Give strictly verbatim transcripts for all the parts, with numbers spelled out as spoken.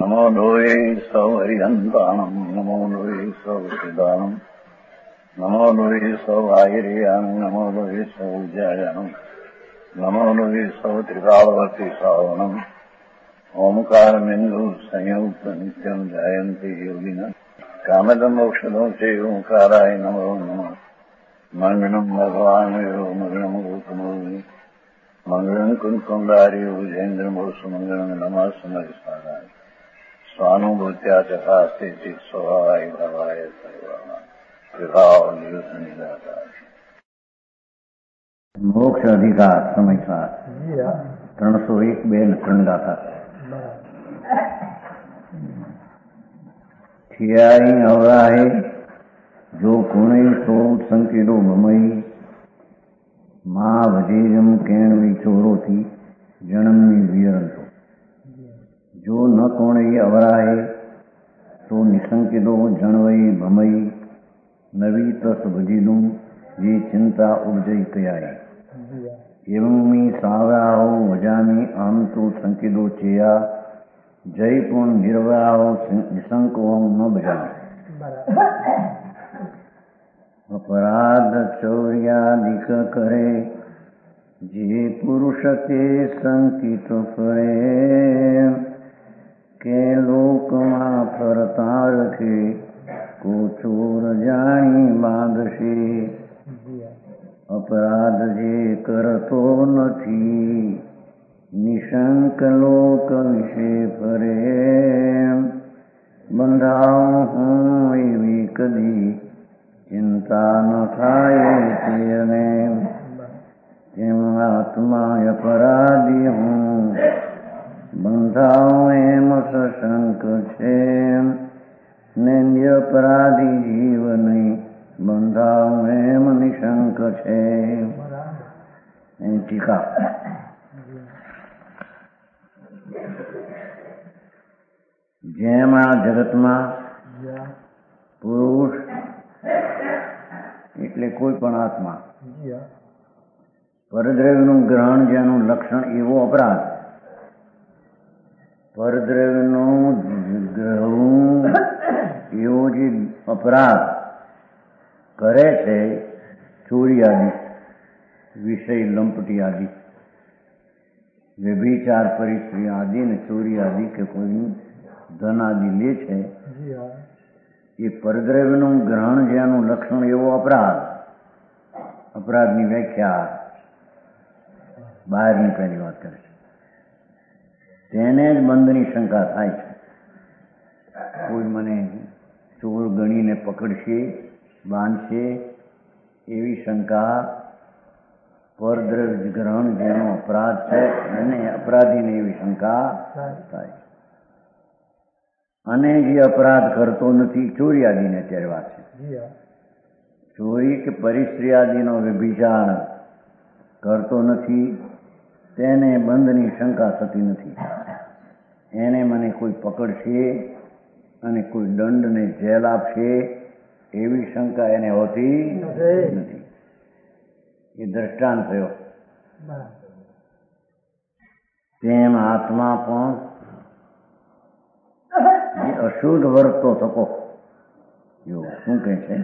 નમો લોહે સૌ હરિહંતાણમ નમો લોહે સૌ સિદ્ધાણમ નમો લોહે સૌ આયર્યાણમ નમો લોહે સૌ જયાણમ નમો લોહે સૌ ત્રિકાળવર્તી શ્રાવણમ ઓમકાર બિંદુ સંયુક્ત નિત્યમ જાયંતી યોગિના કામદમ મોક્ષદો છે ઓંકારાય નમો નમઃ મંગળમ ભગવાન મંગળમ ગોતમોહિ મંગળમ કુંકુંડારી વિજેન્દ્રમોસુ મંગળમ નમઃ સમયસારાય સ્વાનુભૂત્યા ચકાસ્તે ચિત સ્વભાવાય ભાવાય સર્વાના મોક્ષ અધિકાર સમયસાર ત્રણસો એક બે ને ત્રણ ગાથા થિયાઈ અવરાહે જો કુણે સો સંકેલો મમઈ મા વજેજમ કેણવી ચોરોથી જન્મની વિયરંતો જો ન કોણે અવરાહે તો નિસંકેલો જણવઈ ભમઈ નવી તસ ભજીલું જે ચિંતા ઉપજઈ કયાય એવમી સાવરાહો વજામી આમ તો સંકેલો ચેયા જય પૂર્ણ નિર્વરાહો નિશંકો ન બજાવે અપરાધ ચૌર્યાદિક કરે જે પુરુષ તે સંકિત ફરે કે લોકમાં ફરતા રખે કો ચોર જાણી બાંધશે અપરાધ જે કરતો નથી નિશંક લોક વિશે ફરે બંધાઉં હું એવી કદી ચિંતા ન થાય તેને તેમ આત્મા અપરાધી હું બંધાઉં એમ સશંક છે ને નિરપરાધી જીવ નહીં બંધાઉં એમ નિશંક છે. ટીકા જેમ આ જગતમાં પુરુષ એટલે કોઈ પણ આત્મા પરદ્રવ્યનું ગ્રહણ જેનું લક્ષણ એવો અપરાધ પરદ્રવ્યનું ગ્રહણ એવો જે અપરાધ કરે છે ચોરી આદિ વિષય લંપટી આદિ વ્યભિચાર પરિસ્ત્રી આદિ ને ચોરી આદિ કે કોઈ ધન આદિ લે છે એ પરદ્રવ્યનું ગ્રહણ જેનું લક્ષણ એવો અપરાધ અપરાધની વ્યાખ્યા બહારની પહેલી વાત કરે છે તેને જ બંધની શંકા થાય છે. કોઈ મને ચોર ગણીને પકડશે બાંધશે એવી શંકા પરદ્રવ્ય ગ્રહણ જેનો અપરાધ છે અને અપરાધીને એવી શંકા થાય અને જે અપરાધ કરતો નથી ચોરી આદિને અત્યારે વાત છે. ચોરી કે પરિસ્ત્રી આદિનો વ્યભિચાર કરતો નથી તેને બંધની શંકા થતી નથી. એને મને કોઈ પકડશે અને કોઈ દંડને જેલ આપશે એવી શંકા એને હોતી નથી. એ દ્રષ્ટાંત થયો. તેમ આત્મા પણ અશુદ્ધ વર્તો થકો એવું શું કહે છે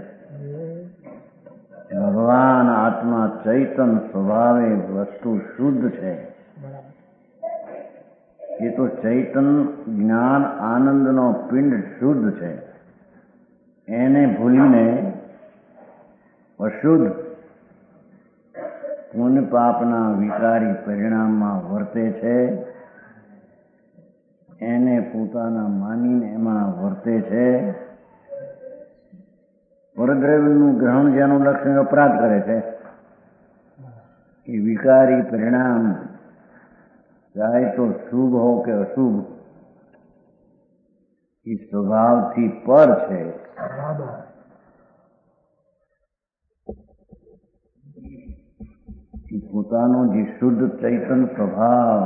ભગવાન આત્મા ચૈતન સ્વભાવે વસ્તુ શુદ્ધ છે. એ તો ચૈતન જ્ઞાન આનંદનો પિંડ શુદ્ધ છે. એને ભૂલીને અશુદ્ધ પુણ્ય પાપના વિકારી પરિણામમાં વર્તે છે. એને પોતાના માનીને એમાં વર્તે છે. પરદ્રવ્યનું ગ્રહણ જેનું લક્ષણ અપરાધ કરે છે એ વિકારી પરિણામ ચાહે તો શુભ હો કે અશુભ એ સ્વભાવથી પર છે. પોતાનો જે શુદ્ધ ચૈતન સ્વભાવ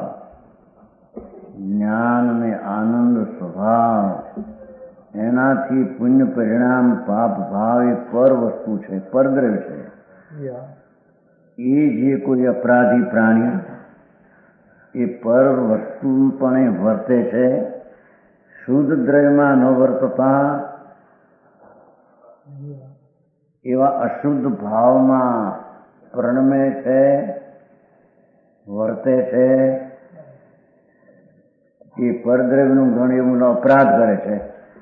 જ્ઞાન અને આનંદ સ્વભાવ એનાથી પુણ્ય પરિણામ પાપ ભાવ એ પર વસ્તુ છે પરદ્રવ્ય છે. એ જે કોઈ અપરાધી પ્રાણી એ પર વસ્તુપણે વર્તે છે શુદ્ધ દ્રવ્યમાં ન વર્તતા એવા અશુદ્ધ ભાવમાં પ્રણમે છે, વર્તે છે, એ પરદ્રવ્યનું ઘણું એવું અપરાધ કરે છે.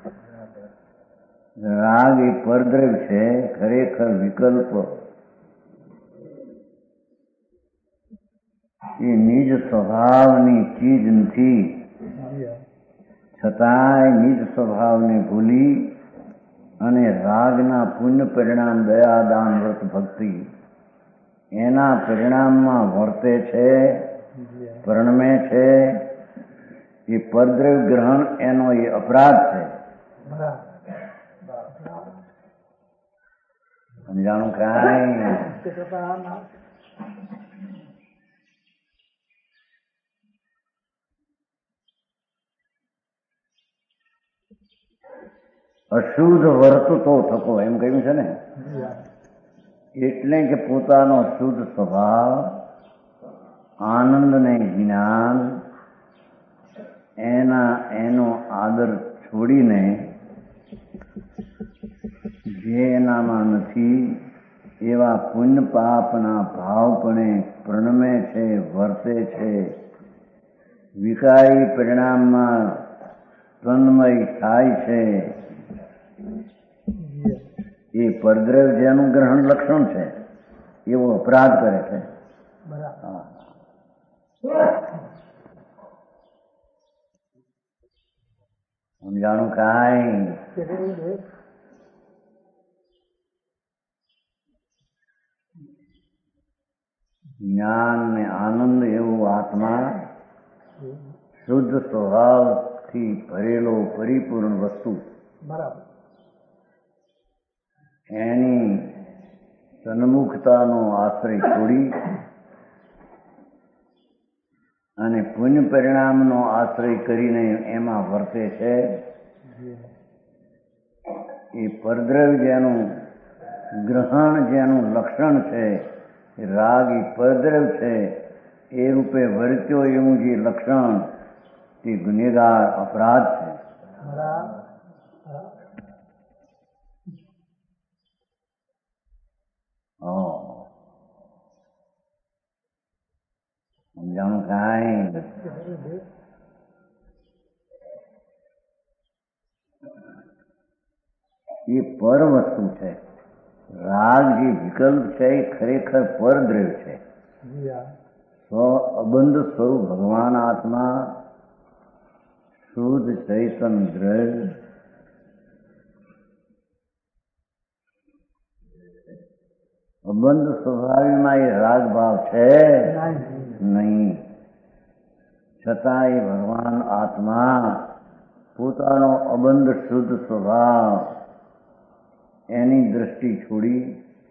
રાગ એ પરદ્રવ્ય છે, ખરેખર વિકલ્પ એ નિજ સ્વભાવની ચીજ નથી. છતાંય નિજ સ્વભાવને ભૂલી અને રાગના પુણ્ય પરિણામ દયા દાન વ્રત ભક્તિ એના પરિણામમાં વર્તે છે, પ્રણમે છે. એ પરદ્રવ્ય ગ્રહણ એનો એ અપરાધ છે. સમજાણું કાંઈ? અશુદ્ધ વર્તતો થકો એમ કહ્યું છે ને, એટલે કે પોતાનો શુદ્ધ સ્વભાવ, આનંદ ને જ્ઞાન એના એનો આદર છોડીને જે એનામાં નથી એવા પુણ્ય પાપના ભાવપણે પ્રણમે છે, વર્તે છે, વિકારી પરિણામમાં તન્મય થાય છે. એ પરદ્રવ્ય જેનું ગ્રહણ લક્ષણ છે એવો અપરાધ કરે છે. સમજાણું કાંઈ? જ્ઞાન ને આનંદ એવું આત્મા શુદ્ધ સ્વભાવથી ભરેલો પરિપૂર્ણ વસ્તુ એની સન્મુખતાનો આશ્રય છોડી અને પુણ્ય પરિણામનો આશ્રય કરીને એમાં વર્તે છે. એ પરદ્રવ્ય જેનું ગ્રહણ જેનું લક્ષણ છે, રાગ એ પરદ્રવ્ય છે, એ રૂપે વર્ત્યો એવું જે લક્ષણ તે ગુનેગાર અપરાધ છે. સમજાણું કાંઈ? એ પર વસ્તુ છે. રાગ જે વિકલ્પ છે એ ખરેખર પરદ્રવ્ય છે. સ્વ અબંધ સ્વરૂપ ભગવાન આત્મા શુદ્ધ ચૈતન દ્રવ્ય અબંધ સ્વભાવીમાં એ રાગ ભાવ છે નહીં. છતાં એ ભગવાન આત્મા પોતાનો અબંધ શુદ્ધ સ્વભાવ એની દ્રષ્ટિ છોડી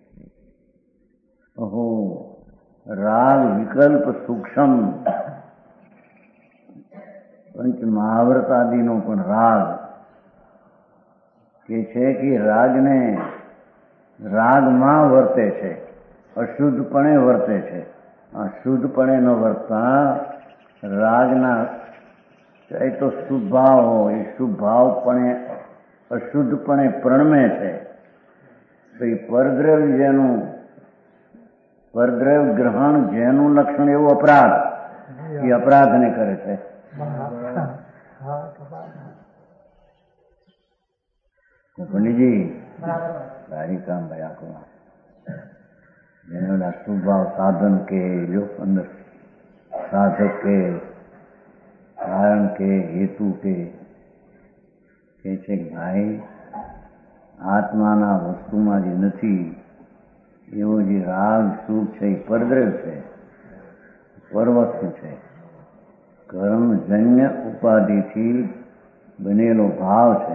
અહો રાગ વિકલ્પ સૂક્ષ્મ પંચ મહાવ્રત આદિનો પણ રાગ કે છે કે રાગને રાગમાં વર્તે છે, અશુદ્ધપણે વર્તે છે. આ શુદ્ધપણે ન વર્તતા રાગના ચાહે તો શુભ ભાવ હોય એ શુભ ભાવપણે અશુદ્ધપણે પ્રણમે છે. તો એ પરદ્રવ્ય જેનું પરદ્રવ્ય ગ્રહણ જેનું લક્ષણ એવું અપરાધ એ અપરાધને કરે છે. પંડિતજી સારી કામ ભયા કરો જેને ઓલા શુભાવ સાધન કે જો અંદર સાધક કે કારણ કે હેતુ કે કે છે કે ભાઈ આત્માના વસ્તુમાં જે નથી એવો જે રાગ સુખ છે એ પરદ્રવ્ય છે, પરવસ્તુ છે. કર્મજન્ય ઉપાધિથી બનેલો ભાવ છે.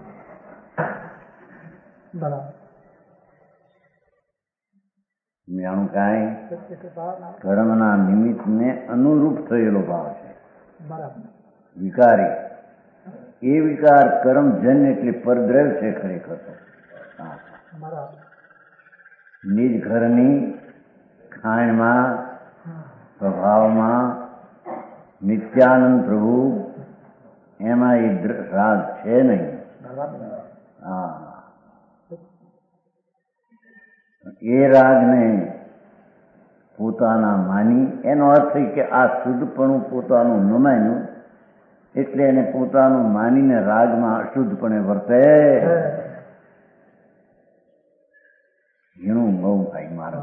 જાણું કાંઈ કર્મના નિમિત્તને અનુરૂપ થયેલો ભાવ છે, વિકારી. એ વિકાર કર્મજન્ય એટલે પરદ્રવ્ય છે ખરેખર. નિજ ઘરની ખાણમાં સ્વભાવમાં નિત્યાનંદ પ્રભુ એમાં એ રાગ છે નહીં. હા, એ રાગને પોતાના માની, એનો અર્થ એ કે આ શુદ્ધપણું પોતાનું ન માન્યું એટલે એને પોતાનું માનીને રાગમાં અશુદ્ધપણે વર્તે. ઘણું બહુ ભાઈ મારા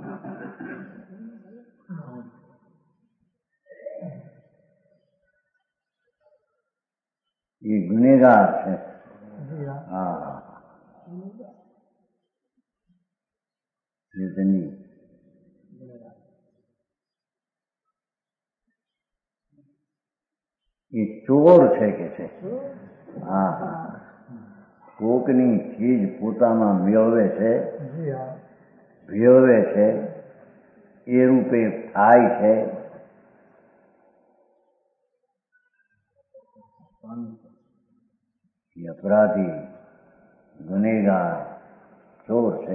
એ ગુનેગાર છે. હા, એ ચોર છે કે છે. હા, કોકની ચીજ પોતામાં મેળવે છે, ભેળવે છે, એ રૂપે થાય છે. એ અપરાધી, ગુનેગાર, ચોર છે.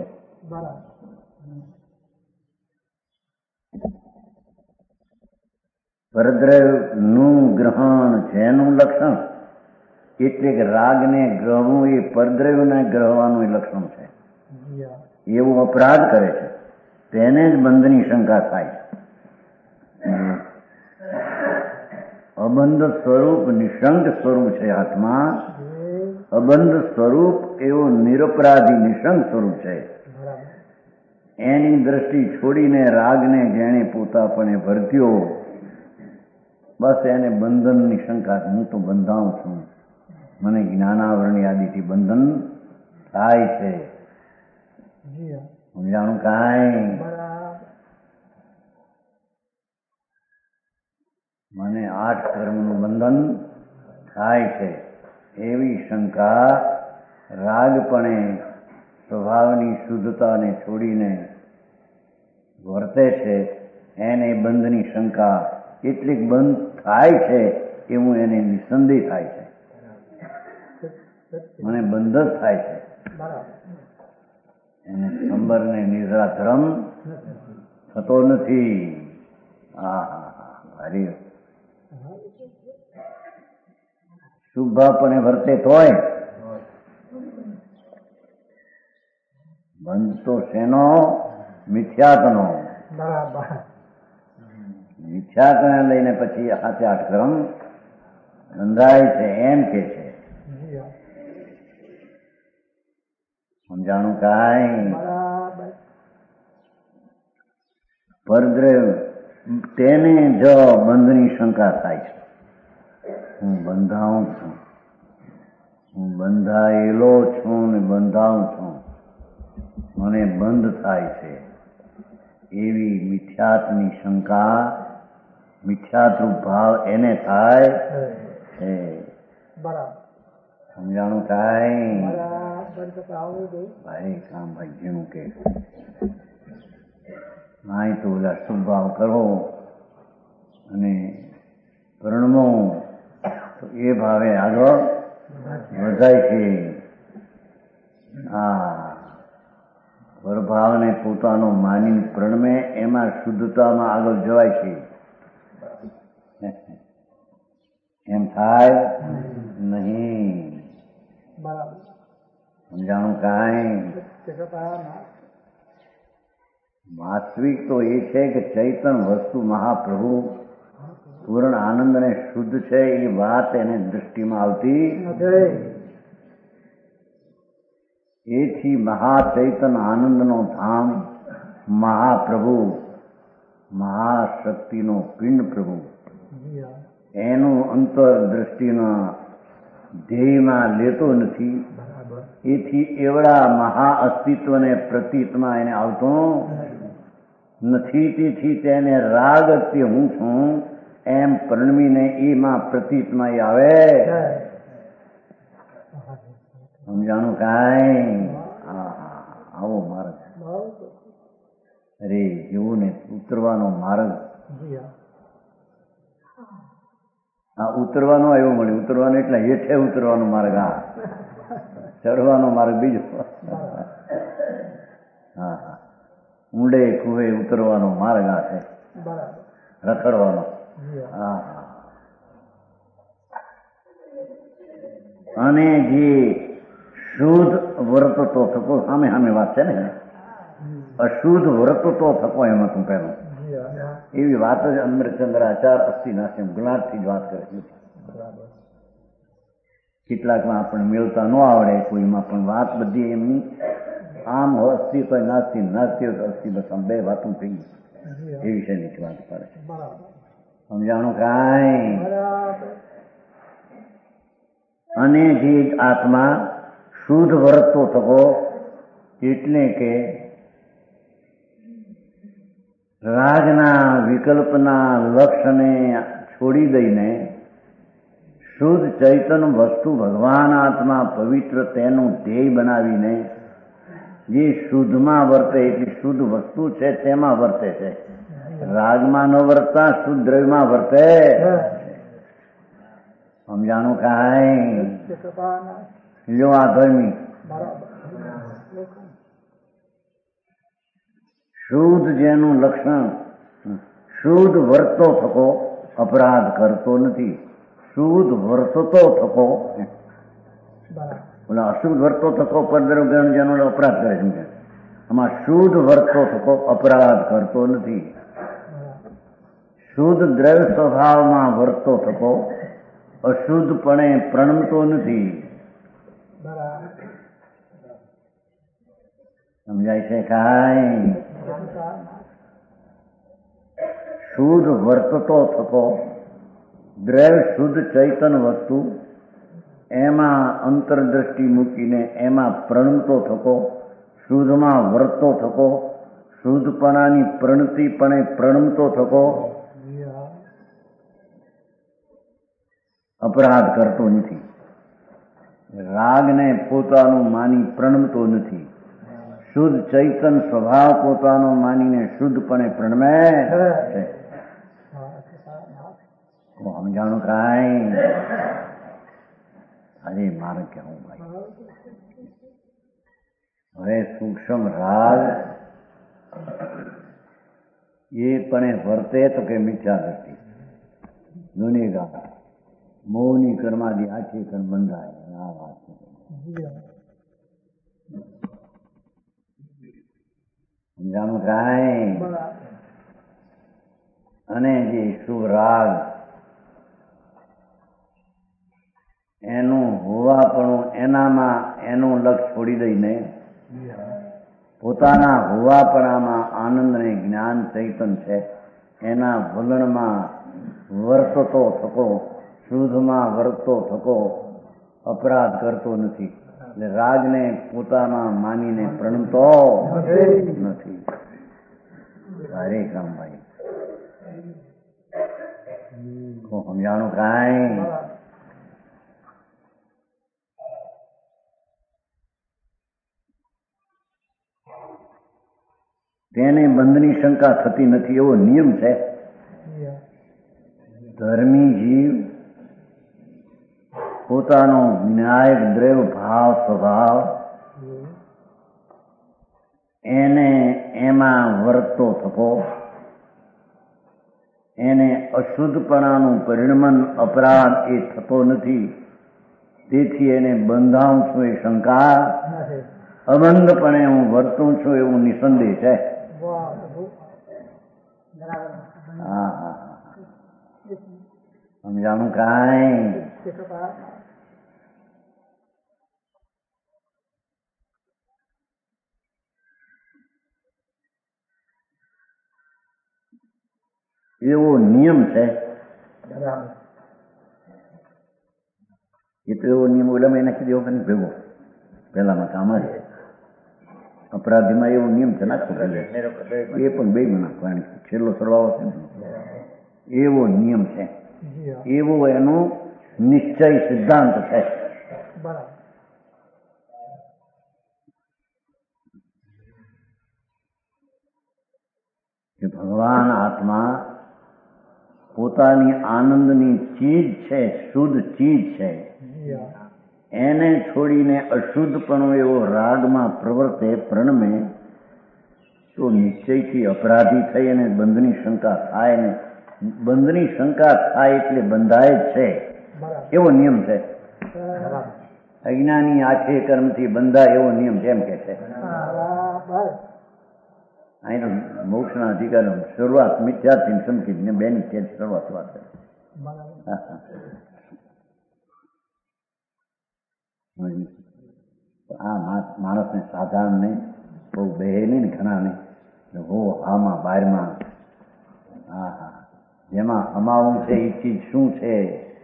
પરદ્રવ્યનું ગ્રહણ જેનું લક્ષણ, એટલે કે રાગને ગ્રહવું એ પરદ્રવ્યને ગ્રહવાનું લક્ષણ છે. એવું અપરાધ કરે છે તેને જ બંધની શંકા થાય. અબંધ સ્વરૂપ નિશંક સ્વરૂપ છે આત્મા. અબંધ સ્વરૂપ એવું નિરપરાધી નિશંક સ્વરૂપ છે. એની દ્રષ્ટિ છોડીને રાગને જેણે પોતાપણે વર્ત્યો, બસ એને બંધનની શંકા. હું તો બંધાઉં છું, મને જ્ઞાનાવરણ આદિથી બંધન થાય છે. સમજાણું કાંઈ? મને આઠ કર્મનું બંધન થાય છે એવી શંકા રાગપણે સ્વભાવની શુદ્ધતાને છોડીને વર્તે છે. એને બંધની શંકા એટલી બંધ થાય છે એવું એને નિસંદેહ થાય છે. મને બંધ જ થાય છે. એને સંબર ને નિદ્રા ધર્મ થતો નથી. હા હા હા, હરી શુભપણે વર્તે તોય બંધ તો શેનો? મિથ્યાત્વનો. મિથ્યાત્વને લઈને પછી હાથે આઠ કર્મ બંધાય છે એમ કે છે. સમજાણું કાંઈ? પરદ્રવ્ય તેને જ બંધની શંકા થાય છે. હું બંધાઉં છું, હું બંધાયેલો છું ને બંધાઉં છું, મને બંધ થાય છે એવી મિથ્યાત્વની શંકા, મિથ્યાત્વ ભાવ એને થાય છે. સમજાણું કાંઈ? ભાઈ કામ ભાઈ જેવું કે નાય તો ઓલા શુભ ભાવ કરો અને પરણમો તો એ ભાવે આગળ વધાય છે. હા, પરભાવને પોતાનો માની પ્રણમે એમાં શુદ્ધતામાં આગળ જવાય છે. એમ થાય નહીં. સમજાણું કાંઈ? વાસ્તવિક તો એ છે કે ચૈતન વસ્તુ મહાપ્રભુ પૂર્ણ આનંદ અને શુદ્ધ છે એ વાત એને દૃષ્ટિમાં આવતી નથી. એથી મહાચૈતન આનંદનો ધામ મહાપ્રભુ, મહાશક્તિનો પિંડ પ્રભુ, એનું અંતર દ્રષ્ટિના ધ્યેયમાં લેતો નથી. એથી એવડા મહા અસ્તિત્વને પ્રતીતમાં એને આવતો નથી. તેથી તેને રાગ તે હું છું એમ પરણમીને એમાં પ્રતીતમાં આવે. સમજાણું કાંઈ? આવો માર્ગ. અરે જેવું ને ઉતરવાનો માર્ગ. હા, ઉતરવાનો આવ્યો મળે. ઉતરવાનો એટલે હેઠે ઉતરવાનો માર્ગ. હા, ચડવાનો માર્ગ બીજો. હા હા, ઊંડે કુવે ઉતરવાનો માર્ગ આ છે, રખડવાનો. હા હા, અને જે શુદ્ધ વર્તતો થકો, સામે સામે વાત છે ને, અશુદ્ધ વર્તતો થકો એમાં તું પહેલો એવી વાત જ અમરચંદ્રાચાર અસ્થિ નાસ્યમ ગુલાબથી જ વાત કરે છે. કેટલાકમાં આપણને મેળવતા ન આવડે કોઈમાં, પણ વાત બધી એમની આમ અસ્થિ તો નાસ્તિ, નાસ્તિ તો અસ્થિ, બસ આમ બે વાતું થઈ ગઈ એ વિષયની વાત કરે છે. સમજાણું કાંઈ? અને જે આત્મા શુદ્ધ વર્તતો થકો એટલે કે રાગના વિકલ્પના લક્ષને છોડી દઈને શુદ્ધ ચૈતન્ય વસ્તુ ભગવાન આત્મા પવિત્ર તેનું ધ્યેય બનાવીને જે શુદ્ધમાં વર્તે એટલી શુદ્ધ વસ્તુ છે તેમાં વર્તે છે. રાગમાં ન વર્તતા શુદ્ધ દ્રવ્યમાં વર્તે. સમજાણું કાંઈ? લ્યો આ ધર્મી શુદ્ધ જેનું લક્ષણ શુદ્ધ વર્તો થકો અપરાધ કરતો નથી. શુદ્ધ વર્તતો થકો, બોલા અશુદ્ધ વર્તો થકો પરદ્રવ્ય જેનો અપરાધ કરે છે. આમાં શુદ્ધ વર્તો થકો અપરાધ કરતો નથી. શુદ્ધ દ્રવ્ય સ્વભાવમાં વર્તો થકો અશુદ્ધપણે પ્રણમતો નથી. સમજાય છે કાંઈ? શુદ્ધ વર્તતો થકો દ્રવ્ય શુદ્ધ ચૈતન વસ્તુ એમાં અંતરદ્રષ્ટિ મૂકીને એમાં પ્રણમતો થકો, શુદ્ધમાં વર્તતો થકો, શુદ્ધપણાની પ્રણતિપણે પ્રણમતો થકો અપરાધ કરતો નથી. રાગને પોતાનું માની પ્રણમતો નથી. શુદ્ધ ચૈતન સ્વભાવ પોતાનો માનીને શુદ્ધપણે પ્રણમે છે. સમજાણું કાંઈ? અરે મારે કેવું ભાઈ, હવે સૂક્ષ્મ રાગ એ પણ વર્તે તો કે મિથ્યા દ્રષ્ટિ ગુનેગાર મોહની કર્માદી આખી કર્મ બંધાય. આ વાત સમજાણું કાંઈ? અને જે શુભ રાગ એનું હોવાપણું એનામાં એનું લક્ષ છોડી દઈને પોતાના હોવાપણામાં આનંદ ને જ્ઞાન ચૈતન છે એના વલણમાં વર્તતો થકો, શુદ્ધમાં વર્તતો થકો અપરાધ કરતો નથી. એટલે રાગને પોતામાં માનીને પ્રણમતો નથી. હરે રામભાઈ સમજાણું કાંઈ? તેને બંધની શંકા થતી નથી એવો નિયમ છે. ધર્મી જીવ પોતાનો ન્યાય દ્રવ્ય ભાવ સ્વભાવ એને એમાં વર્તતો થકો, એને અશુદ્ધપણાનું પરિણમન અપરાધ એ થતો નથી. તેથી એને બંધાવું છું એ શંકા, અબંધપણે હું વર્તું છું એવું નિસંદેહ છે. હા હા સમજાણું કાંઈ? એવો નિયમ છે. એ તો એવો નિયમ ઓલામાં એને નાખી દેવો કે નહીં ભેગો પેલામાં કામ જ અપરાધીમાં એવો નિયમ છે નાખો એ પણ બે નાખવાની છેલ્લો સરવાળો છે ને એવો નિયમ છે. એવો એનો નિશ્ચય સિદ્ધાંત છે. કે ભગવાન આત્મા પોતાની આનંદની ચીજ છે, શુદ્ધ ચીજ છે, એને છોડીને અશુદ્ધપણો એવો રાગમાં પ્રવર્તે પ્રણમે તો નિશ્ચયથી અપરાધી થઈ અને બંધની શંકા થાય ને બંધની શંકા થાય એટલે બંધાય જ છે એવો નિયમ છે. અજ્ઞાની આખે કર્મથી બંધાય એવો નિયમ કેમ કે છે? અહીંનો મોક્ષના અધિકાર શરૂઆત મિથ્યાથી સમકી ને બેની તે શરૂઆત વાત કરે. આ માણસને સાધારણ નહીં, બહુ બે નહીં ને ઘણા નહીં, હો આમાં બહારમાં હા હા જેમાં અમાવું છે એ ચીજ શું છે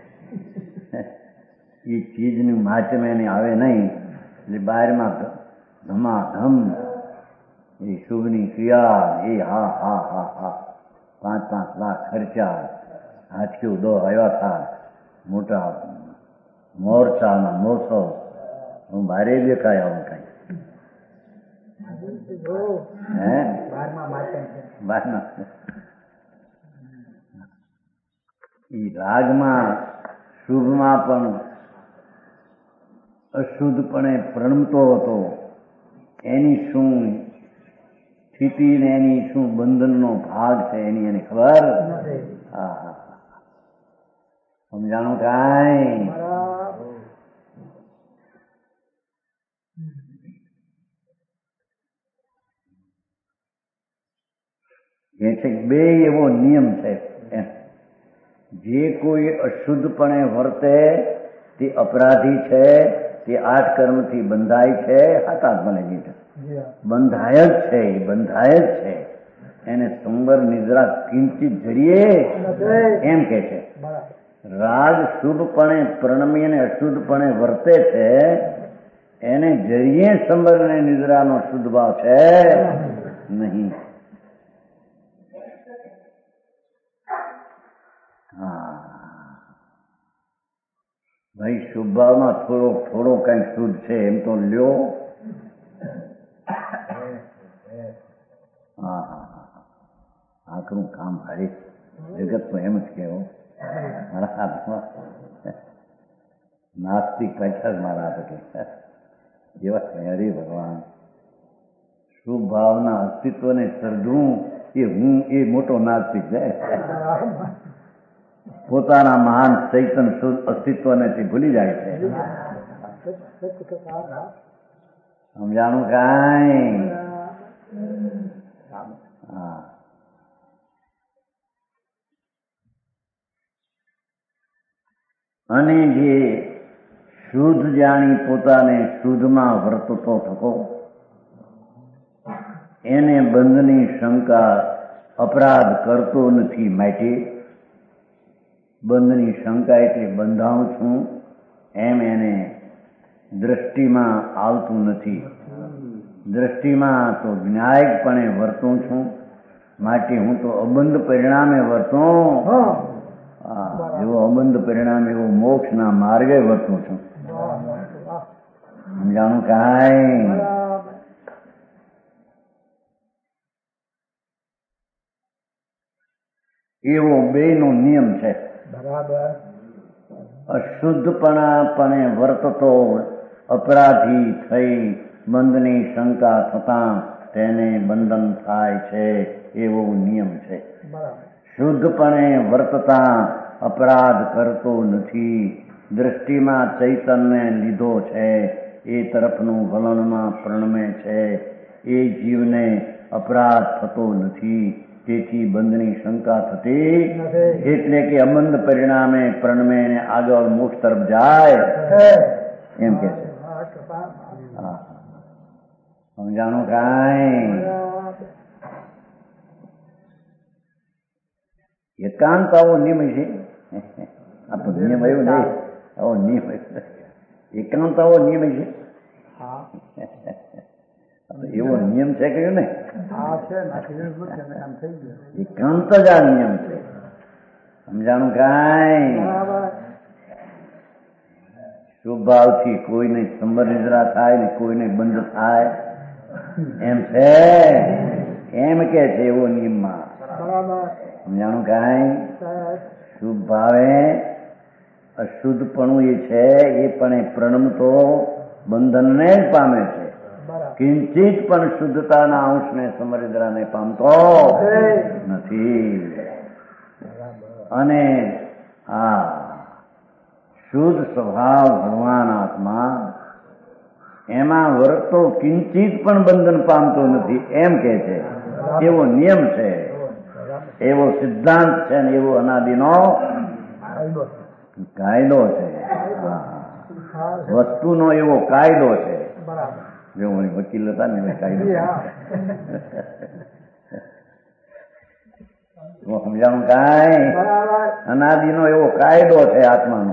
એ ચીજનું માધ્યમ એને આવે નહીં એટલે બહારમાં ધમાધમ એ શુભની ક્રિયા એ હા હા હા હા પાંચ પાંચ લાખ ખર્ચા હાથકીઓ દો આવ્યા હતા મોટા મોરચાના મોસો હું બારે દેખાય આવું કઈ હે બારમાં એ રાગમાં શુભમાં પણ અશુદ્ધપણે પ્રણમતો હતો. એની શું સ્થિતિ ને એની શું બંધનનો ભાગ છે એની એને ખબર. હા હા સમજાણું કાંઈ? એ છે બે એવો નિયમ છે. જે કોઈ અશુદ્ધપણે વર્તે તે અપરાધી છે, તે આઠ કર્મથી બંધાય છે. હાથાત મને જીત બંધાય જ છે, બંધાય જ છે. એને સંબર નિદ્રા કિંચિત જડીએ એમ કે છે. રાગ શુભપણે પ્રણમી અને અશુદ્ધપણે વર્તે છે એને જરીએ સંબર અને નિદ્રાનો શુદ્ધ ભાવ છે નહીં. ભાઈ શુભ ભાવમાં થોડો થોડો કઈ શુદ્ધ છે એમ તો લ્યો. હા હા હા આખરું કામ હારી જગત તો એમ જ કહેવો. મારા હાથમાં નાસ્તિક પૈસા જ મારા હાથ જેવા હરે ભગવાન શુભ ભાવના અસ્તિત્વને સર્જવું એ હું એ મોટો નાસ્તિક છે. પોતાના મહાન ચૈતન અસ્તિત્વને તે ભૂલી જાય છે. સમજાણું કાંઈ? હા અને જે શુદ્ધ જાણી પોતાને શુદ્ધમાં વર્તતો થતો એને બંધની શંકા અપરાધ કરતો નથી. માટે બંધની શંકા એટલે બંધાઉં છું એમ એને દ્રષ્ટિમાં આવતું નથી. દ્રષ્ટિમાં તો ન્યાયપણે વર્તું છું માટે હું તો અબંધ પરિણામે વર્તું. એવો અબંધ પરિણામ એવો મોક્ષના માર્ગે વર્તું છું. સમજાણું કાંઈ? એવો બે નો નિયમ છે. અશુદ્ધપણાપણે વર્તતો અપરાધી થઈ બંધની શંકા થતા તેને બંધન થાય છે એવો નિયમ છે. શુદ્ધપણે વર્તતા અપરાધ કરતો નથી. દ્રષ્ટિમાં ચૈતન્ય લીધો છે એ તરફનું વલણમાં પ્રણમે છે એ જીવને અપરાધ થતો નથી. તેથી બંધની શંકા થતી એટલે કે અબંધ પરિણામે પ્રણમે ને આગળ મોક્ષ તરફ જાય એમ કે છે. સમજાણું કાંઈ? એકાંત આવો નિયમ છે. આપણો નિયમ આવ્યો ને આવો નિયમ એકાંત આવો નિયમ છે. એવો નિયમ છે કયો ને એકાંત જ આ નિયમ છે. સમજાણું કાંઈ? શુભ ભાવથી કોઈને સંબર નિદ્રા થાય ને કોઈને બંધ થાય એમ છે એમ કે છે એવો નિયમમાં. સમજાણું કાંઈ? શુભ ભાવે અશુદ્ધપણું એ છે એ પણ પ્રણમતો બંધનને જ પામે છે. કિંચિત પણ શુદ્ધતાના અંશને સમરિદ્રાને પામતો નથી. અને આ શુદ્ધ સ્વભાવ ભગવાન આત્મા એમાં વર્તો કિંચિત પણ બંધન પામતો નથી એમ કે છે. એવો નિયમ છે, એવો સિદ્ધાંત છે ને એવો અનાદિનો કાયદો છે. વસ્તુનો એવો કાયદો છે. જો મને વકીલ હતા ને એ કાયદો સમજાણું કાંઈ અનાદિનો એવો કાયદો છે આત્માનો.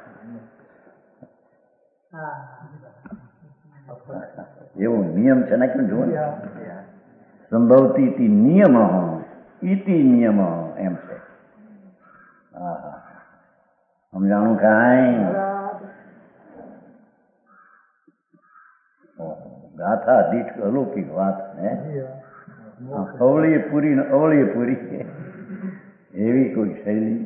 એવો નિયમ છે ને કેમ જુઓ ને સંભવતી નિયમ ઇતિ નિયમ એમ છે. હા સમજાણું કાંઈ ગાથા દીઠ અલૌકિક વાત હે અવળીએ પૂરી ને અવળીએ પૂરી એવી કોઈ શૈલી.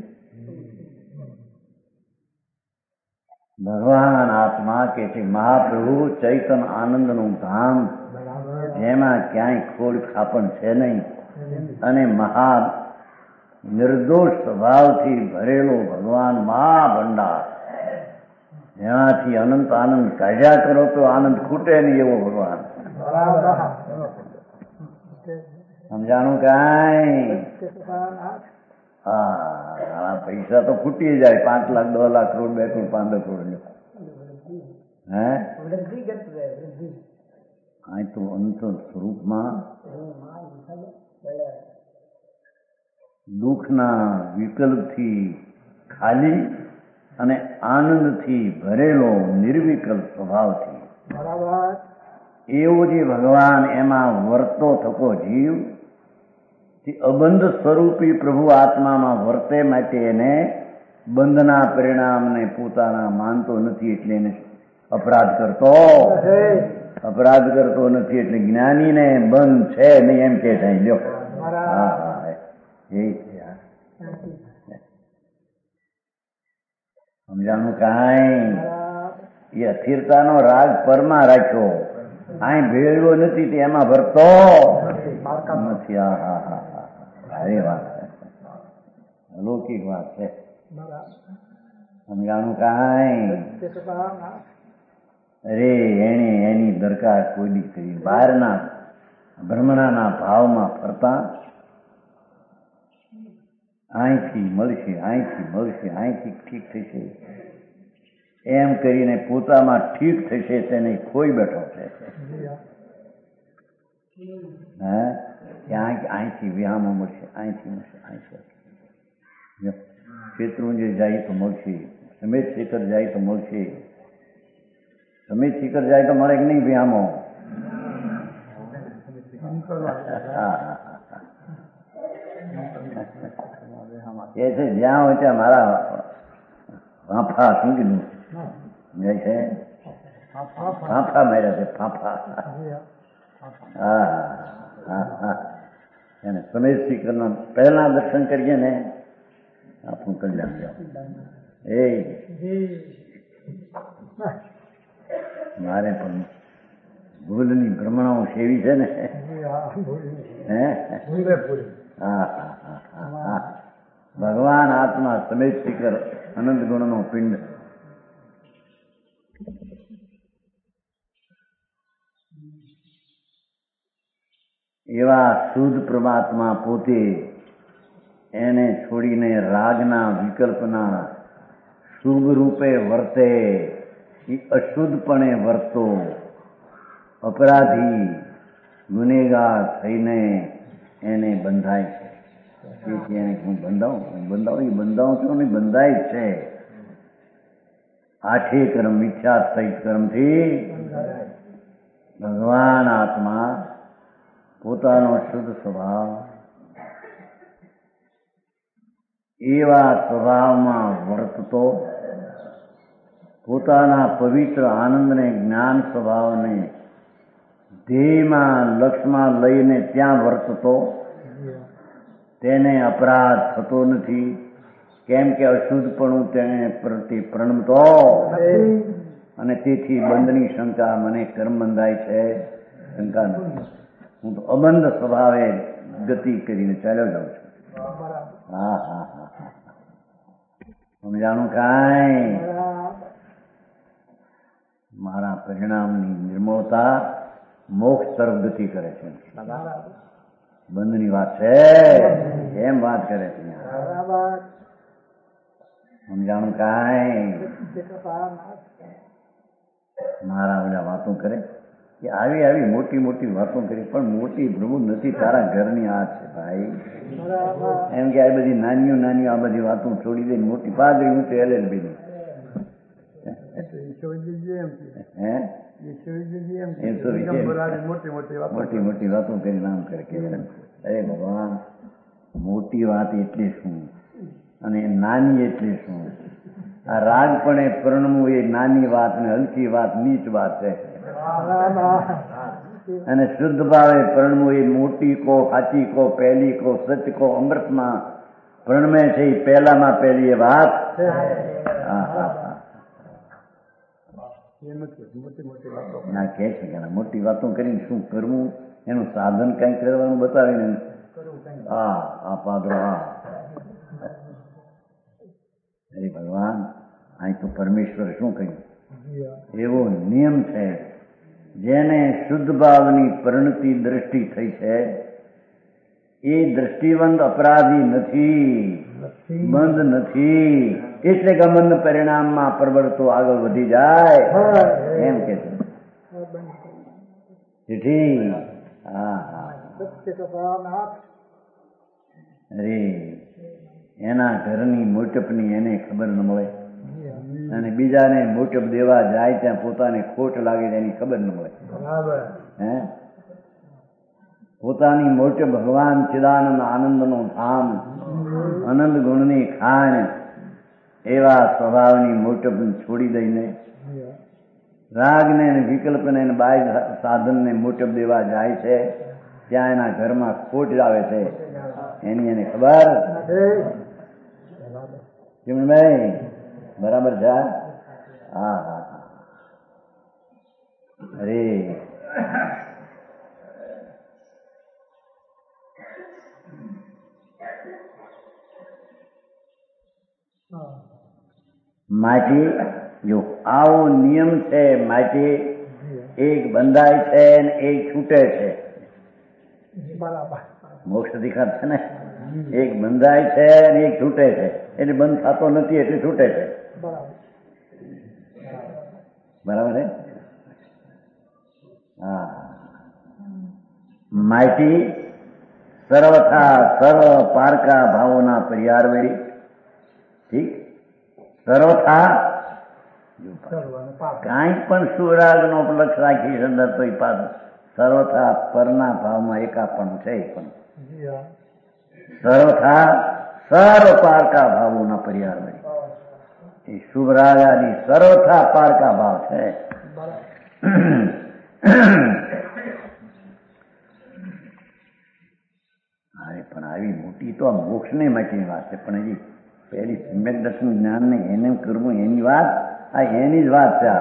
ભગવાન આત્મા કે છે મહાપ્રભુ ચૈતન આનંદનું ધામ જેમાં ક્યાંય ખોડ ખાપણ છે નહીં અને મહા નિર્દોષ સ્વભાવથી ભરેલો ભગવાન મહાભંડાર જેમાંથી અનંત આનંદ કાઢ્યા કરો તો આનંદ ખૂટે નહીં એવો ભગવાન. સમજાણું કાંઈ? હા પૈસા તો ખૂટી જાય પાંચ લાખ દસ લાખ કરોડ બે કરોડ પાંચ કરોડ હે કાંઈ તો અંત સ્વરૂપમાં દુઃખના વિકલ્પથી ખાલી અને આનંદથી ભરેલો નિર્વિકલ્પ સ્વભાવથી એવો જે ભગવાન એમાં વર્તો થકો જીવ અબંધ સ્વરૂપી પ્રભુ આત્મામાં વર્તે માટે એને બંધના પરિણામને પોતાના માનતો નથી એટલે એને અપરાધ કરતો અપરાધ કરતો નથી એટલે જ્ઞાનીને બંધ છે નહીં એમ કે છે. લ્યો હા હા એ સમજાણું કાંઈ? એ અસ્થિરતાનો રાગ પરમાં રાખ્યો અહીં ભેળવો નથી તે એમાં ભરતો નથી. હા હા હા અરે વાત અલૌકિક વાત છે. સમજાણું કાંઈ? અરે એને એની દરકાર કોઈ દી કરી બહારના ભ્રમણાના ભાવમાં ફરતા અહીંથી મળશે અહીંથી મળશે અહીંથી ઠીક થશે એમ કરીને પોતામાં ઠીક થશે તેને ખોઈ બેઠો છે. હે ત્યાં અહીંથી વિહામો મળશે અહીંથી મળશે અહીંથી શેત્રુંજય જાય તો મળશે સમેત શિખર જાય તો મળશે સમેત શિખર જાય તો મળે કે નહીં વિહામો? એ છે જ્યાં હોય ત્યાં મારા ફાંફા શું કીધું જાય છે ફાંફા માર્યા છે ફાંફા. હા હા હા એને સમેત શિખરના પહેલા દર્શન કરીએ ને આપણું કલ્યાણ જાઓ. એ મારે પણ ભૂલની ભ્રમણાઓ સેવી છે ને હે હા હા હા ભગવાન આત્મા સમેત શિખર અનંત ગુણનો પિંડ. એવા શુદ્ધ પરમાત્મા પોતે એને છોડીને રાગના વિકલ્પના શુભ રૂપે વર્તે એ અશુદ્ધપણે વર્તો અપરાધી ગુનેગાર થઈને એને બંધાય છે. તેથી એને હું બંધાવું હું બંધાવું એ બંધાવું છું ને બંધાય જ છે. આઠે કર્મ મિથ્યા સહિત કર્મથી ભગવાન આત્મા પોતાનો શુદ્ધ સ્વભાવ એવા સ્વભાવમાં વર્તતો પોતાના પવિત્ર આનંદને જ્ઞાન સ્વભાવને ધ્યેયમાં લક્ષમાં લઈને ત્યાં વર્તતો તેને અપરાધ થતો નથી. કેમ કે અશુદ્ધપણું તેને પ્રતિ પ્રણમતો અને તેથી બંધની શંકા મને કર્મ બંધાય છે શંકા નથી. હું તો અબંધ સ્વભાવે ગતિ કરીને ચાલ્યો જાઉં છું. હા હા હા સમજાણું કાંઈ? મારા પરિણામની નિર્મળતા મોક્ષ તરફ ગતિ કરે છે. બંધની વાત છે એમ વાત કરે છે. સમજાણું કાંઈ મારા બધા વાતો કરે કે આવી આવી મોટી મોટી વાતો કરી, પણ મોટી પ્રભુ નથી, તારા ઘરની આ છે ભાઈ. એમ કે આ બધી નાનીઓ નાનીઓ આ બધી વાતો છોડી દઈને મોટી પાદરી હું તો એલ એલ બી ની મોટી મોટી વાતો કરી નામ કરે કે અરે ભગવાન, મોટી વાત એટલે શું અને નાની એટલે શું? આ રાગ પણ એ પરણવું એ નાની વાત ને હલકી વાત નીચ વાત છે, અને શુદ્ધ ભાવે પરણવું એ મોટી કો સાચી કો પહેલી કો સચ કો અમૃતમાં પરણમે છે એ પહેલામાં પહેલી એ વાત. ના કે છે કે મોટી વાતો કરીને શું કરવું, એનું સાધન કઈ કરવાનું બતાવીને હા આ પાદરો હા. અરે ભગવાન, અહીં તો પરમેશ્વર શું કહ્યું? એવો નિયમ છે, જેને શુદ્ધ ભાવની પરિણતિ દ્રષ્ટિ થઈ છે એ દ્રષ્ટિવંત અપરાધી નથી, બંધ નથી, એટલે ગમન પરિણામમાં પ્રવર્તો આગળ વધી જાય એમ કે છે. ચીઠી હા હા અરે એના ઘરની મોટપની એને ખબર ન મળે, અને બીજાને મોટપ દેવા જાય ત્યાં પોતાને ખોટ લાગે એની ખબર ન મળે. હે પોતાની મોટપ ભગવાન ચિદાનંદ આનંદનો ધામ, આનંદ ગુણની ખાણ, એવા સ્વભાવની મોટપ છોડી દઈને રાગને વિકલ્પને બાહ્ય સાધનને મોટપ દેવા જાય છે, ત્યાં એના ઘરમાં ખોટ આવે છે એની એને ખબર. ચીમણભાઈ બરાબર છે? હા હા અરે માટે જો આવો નિયમ છે, માટે એક બંધાય છે ને એક છૂટે છે. મોક્ષ અધિકાર છે ને, એક બંધાય છે અને એક છૂટે છે, એટલે બંધ થતો નથી એટલે છૂટે છે. બરાબર છે? હા માહિતી સર્વથા સર્વ પારકા ભાવોના પરિહાર વેળી. ઠીક, સર્વથા કાંઈ પણ સુરાગ નો ઉપલક્ષ રાખી અંદર તો પાછું સર્વથા પરના ભાવમાં એકાપણું છે, પણ સર્વથા સર્વ પારકા ભાવોના પરિહાર વેળી એ શુભ રાગ આદિ સર્વથા પારકા ભાવ છે. અરે પણ આવી મોટી તો આ મોક્ષને માટેની વાત છે, પણ હજી પહેલી સમ્યક દર્શન જ્ઞાન ને એને કરવું એની વાત, આ એની જ વાત છે.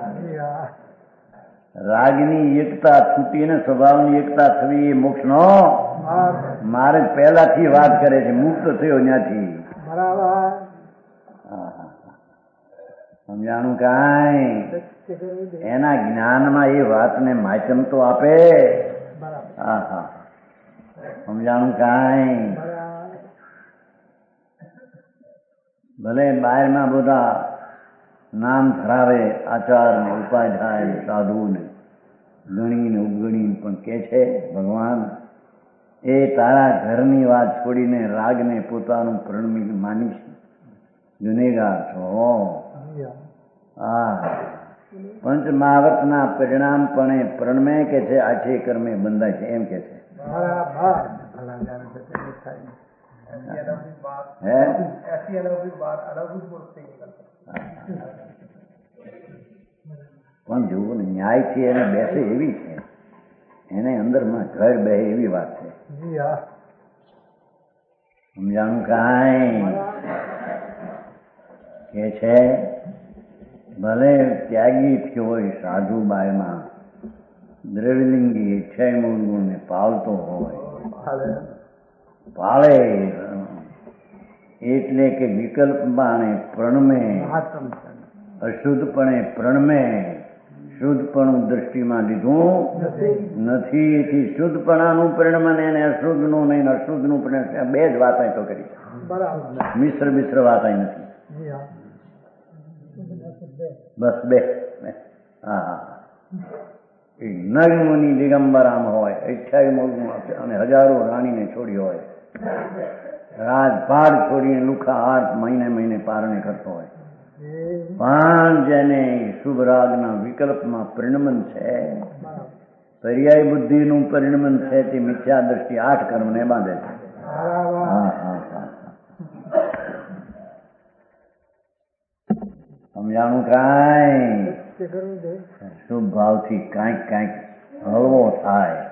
રાગની એકતા છૂટીને સ્વભાવની એકતા થવી એ મોક્ષ નો માર્ગ પહેલાથી વાત કરે છે, મુક્ત થયો ત્યાંથી. સમજાણું કાંઈ? એના જ્ઞાનમાં એ વાતને માધ્યમ તો આપે. હા હા સમજાણું કાંઈ? ભલે બહારના બધા નામ ધરાવે, આચાર ને ઉપાધ્યાય ને સાધુ ને ગણી ને ઉપગણી, પણ કે છે ભગવાન એ તારા ઘરની વાત છોડીને રાગને પોતાનું પ્રણમી માનીશ, ગુનેગાર છો. હા પંચ મહાવતના પરિણામ પણ પ્રણમે કે છે, આઠે કર્મે બંધાય છે એમ કે છે. પણ જોવું ને ન્યાયથી એને બેસે એવી છે, એને અંદરમાં ઘર બે એવી વાત છે. સમજાણું કાંઈ? કે છે ભલે ત્યાગી થયો હોય સાધુ બાયમાં, દ્રવ્યલિંગી છે મૂળ ગુણને પાળતો હોય, પાળે એટલે કે વિકલ્પપણે પ્રણમે, અશુદ્ધપણે પ્રણમે, શુદ્ધપણું દ્રષ્ટિમાં લીધું નથી. એથી શુદ્ધપણાનું પરિણમન એને અશુદ્ધનું નહીં, અશુદ્ધનું પરિણમન, બે જ વાત તો કરી, મિશ્ર મિશ્ર વાત નથી. બસ બે. હા હા નગ મુનિ દિગંબરામ હોય, અઠ્યાવી મોગું અને હજારો રાણીને છોડી હોય, રાજપાટ છોડીને લુખા હાથ મહિને મહિને પારણે કરતો હોય, પણ જેને શુભ રાગના વિકલ્પમાં પરિણમન છે, પર્યાય બુદ્ધિનું પરિણમન છે, તે મિથ્યા દ્રષ્ટિ આઠ કર્મને બાંધે છે. સમજાણું? કાંઈ શુભ ભાવથી કાંઈક કાંઈક હળવો થાય.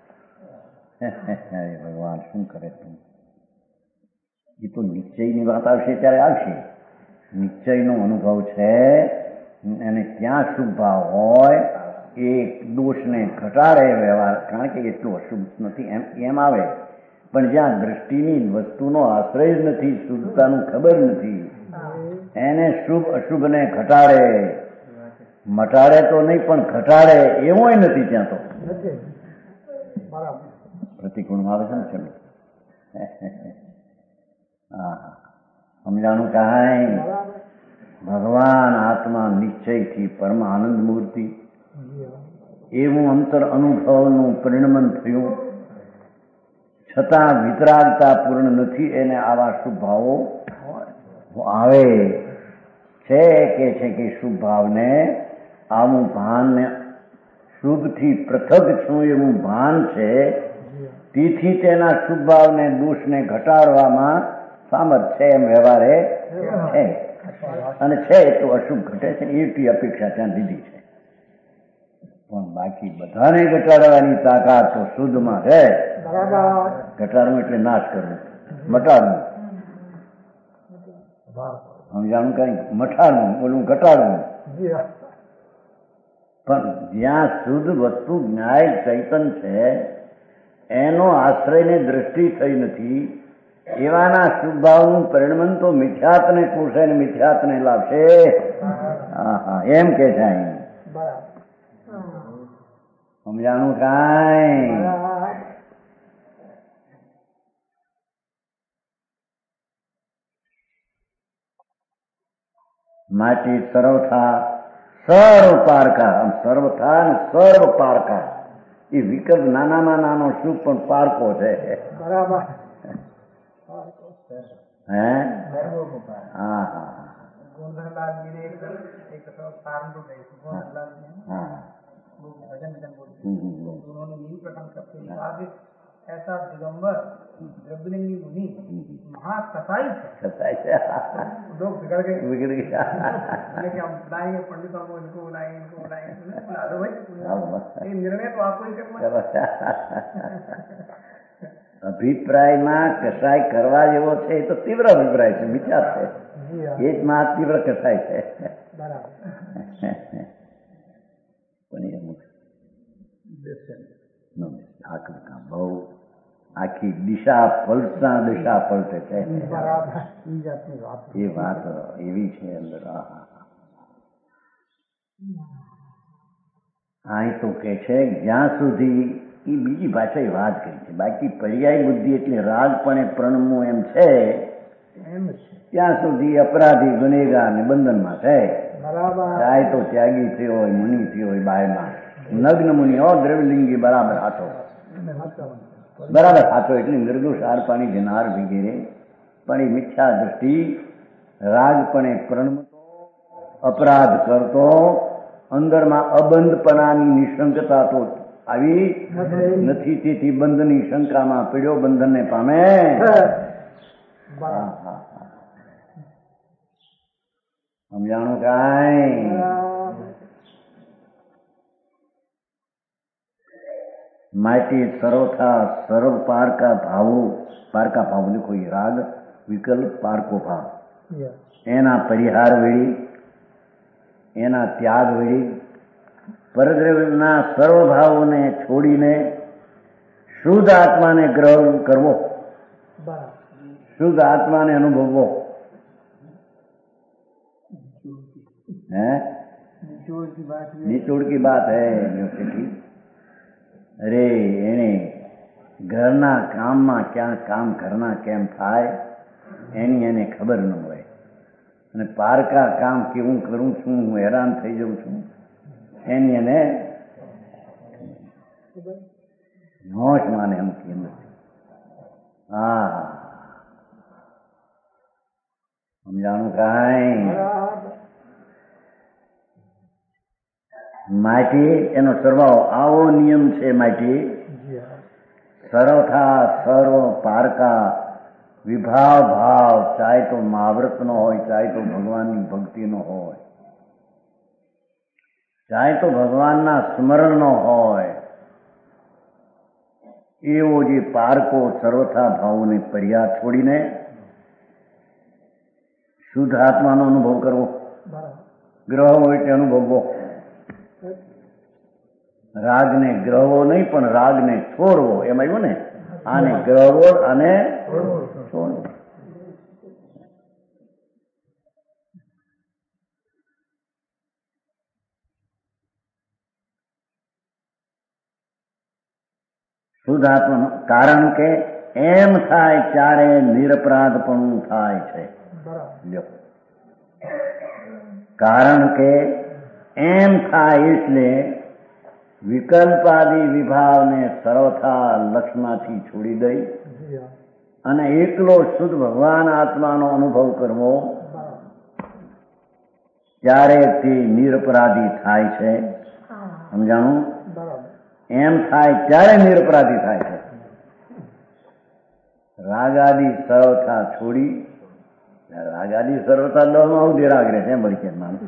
ભગવાન શું કરે તું? એ તો નિશ્ચયની વાત આવશે ત્યારે આવશે. નિશ્ચયનો અનુભવ છે અને ત્યાં શુભ ભાવ હોય એ દોષને ઘટાડે વ્યવહાર, કારણ કે એટલું અશુભ નથી એમ એમ આવે. પણ જ્યાં દ્રષ્ટિની વસ્તુનો આશ્રય જ નથી, શુદ્ધતાનું ખબર નથી, એને શુભ અશુભને ઘટાડે, મટાડે તો નહીં પણ ઘટાડે એવો નથી ત્યાં તો. પ્રતિકૂળમાં આવે છે ને ચલો. હા સમજાણું? કાંઈ ભગવાન આત્મા નિશ્ચયથી પરમ આનંદ મૂર્તિ એવું અંતર અનુભવનું પરિણમન થયું, છતાં વિતરાગતા પૂર્ણ નથી. એને આવા શુભ ભાવો આવે છે કે છે કે શુભ ભાવને આવું ભાનને શુભથી પૃથક છું એવું ભાન છે. તેથી તેના શુભ ભાવને દોષને ઘટાડવામાં સામર્થ્ય છે એમ વ્યવહારે છે, અને છે એટલું અશુભ ઘટે છે એટલી અપેક્ષા ત્યાં દીધી છે. પણ બાકી બધાને ઘટાડવાની તાકાત તો શુદ્ધમાં છે. ઘટાડવું એટલે નાશ કરવું, મટાડવું. સમજાણું? કઈ મટાડવું, બોલવું ઘટાડવું. પણ જ્યાં શુદ્ધ વસ્તુ જ્ઞાય ચૈતન છે એનો આશ્રયને દ્રષ્ટિ થઈ નથી, એવાના શુભ ભાવનું પરિણમન તો મિથ્યાતને પોષે ને મિથ્યાતને લાવશે. હા હા એમ કે છે. સમજાણું? કાંઈ માટે સર્વથા સર્વ પારકા, સર્વ થા ને સર્વ પારકા, એ વિકલ્પ નાનામાં નાનો શું પણ પારકો છે. બરાબર. હે હા હા ऐसा दिगंबर द्रव्यलिंगी मुनि महाकसाई कसाई लोग बिगड़ गए बिगड़ गया लेकिन हम बुलाएंगे पंडितों को, इनको बुलाएंगे, इनको बुलाएंगे, बुला दो भाई, ये निर्णय तो आपको ही करना है. અભિપ્રાયમાં કસાય કરવા જેવો છે એ તો તીવ્ર અભિપ્રાય છે, વિચાર છે, એ જ મહા તીવ્ર કસાય છે. પણ એ અમુક બહુ આખી દિશા પલટા દિશા પલટે છે. એ વાત એવી છે અંદર. અહીં તો કે છે જ્યાં સુધી એ બીજી ભાષાએ વાત કરી છે, બાકી પર્યાય બુદ્ધિ એટલે રાગપણે પ્રણમવું એમ છે ત્યાં સુધી અપરાધી ગુનેગાર ને બંધનમાં છે. ચાહે તો ત્યાગી થયો હોય, મુનિ થયો હોય, બાયમાં નગ્ન મુનિ હો, દ્રવ્યલિંગી બરાબર હાથો, બરાબર હાથો એટલે નિર્દોષ આર પાણી જનાર વગેરે. પણ એ મિથ્યા દ્રષ્ટિ રાગપણે પ્રણમતો, અપરાધ કરતો, અંદરમાં અબંધપણાની નિશંકતા તો આવી નથી, તેથી બંધની શંકામાં પીડ્યો, બંધનને પામે. સમજાણું? કાંઈ માટી સર્વથા સર્વ પારકા ભાવો, પારકા ભાવ લખો, રાગ વિકલ્પ પારકો ભાવ, એના પરિહાર વેળી, એના ત્યાગ વેળી, પરદ્રવ્યના સર્વ ભાવોને છોડીને શુદ્ધ આત્માને ગ્રહણ કરવો, શુદ્ધ આત્માને અનુભવવો. હે निचोड़ की बात है सेठी। अरे એને ઘરના કામમાં ક્યાં કામ ઘરના કેમ થાય એની એને ખબર ન હોય, અને પારકા કામ કેવું કરું છું, હું હેરાન થઈ જાઉં છું એની એને નોશ માને એમ કેમ નથી. હા સમજાણું કાંઈ? માટી એનો સ્વભાવ આવો નિયમ છે. માટી સર્વથા સર્વ પારકા વિભાવ ભાવ, ચાહે તો મહાવ્રતનો હોય, ચાહે તો ભગવાનની ભક્તિનો હોય, ચાહે તો ભગવાનના સ્મરણનો હોય, એવો જે પારકો સર્વથા ભાવોને પર્યા છોડીને શુદ્ધ આત્માનો અનુભવ કરવો, ગ્રહો એટલે અનુભવવો. રાગને ગ્રહવો નહીં પણ રાગને છોડવો, એમ આવ્યું ને. આને ગ્રહવો અને છોડવો. શુદ્ધ આત્મા, કારણ કે એમ થાય ત્યારે નિરપરાધપણું થાય છે. કારણ કે એમ થાય એટલે વિકલ્પાદી વિભાવને સર્વથા લક્ષમાંથી છોડી દઈ અને એકલો શુદ્ધ ભગવાન આત્માનો અનુભવ કરવો, ત્યારે તે નિરપરાધી થાય છે. સમજાણું? એમ થાય ત્યારે નિરપરાધી થાય છે. રાગાદી સર્વથા છોડી, રાગાદી સર્વથા દહમાં સુધી રાગ રહે છે. બળી કે માણસ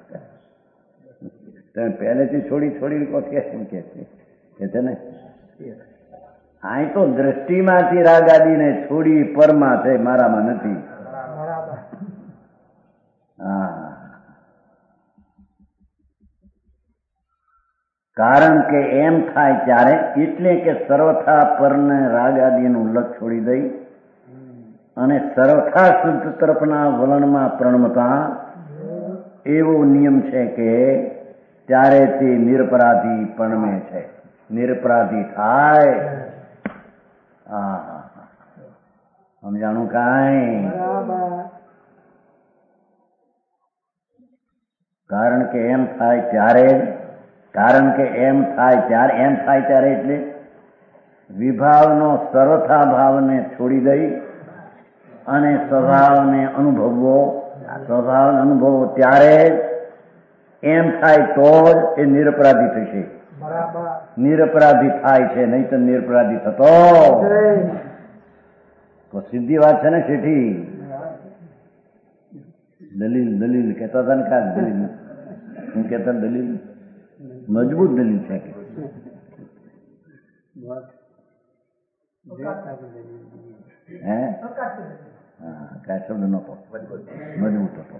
તમે પહેલેથી છોડી છોડી કહો કે શું કે છે ને? આ તો દ્રષ્ટિમાંથી રાગાદીને છોડી પરમાં છે, મારામાં નથી. હા, કારણ કે એમ થાય ત્યારે, એટલે કે સર્વથા પરને રાગાદીનું લક્ષ છોડી દઈ અને સર્વથા શુદ્ધ તરફના વલણમાં પ્રણમતા એવો નિયમ છે કે ત્યારે તે નિરપરાધી પ્રણમે છે, નિરપરાધી થાય. હા, સમજાણું કાંઈ? કારણ કે એમ થાય ત્યારે, કારણ કે એમ થાય ત્યારે, એમ થાય ત્યારે એટલે વિભાવનો સર્વથા ભાવને છોડી દઈ અને સ્વભાવને અનુભવવો. સ્વભાવ અનુભવો ત્યારે એમ થાય તો જ એ નિરપરાધી થશે. નિરપરાધી થાય છે, નહીં તો નિરપરાધી થતો તો સીધી વાત છે ને શેઠી. દલીલ દલીલ કહેતા હતા ને, કા દલીલ શું કહેતા? દલીલ મજબૂત દલીલ છે કે હે? હા, કાંઈ શબ્દ નતો, મજબૂત હતો.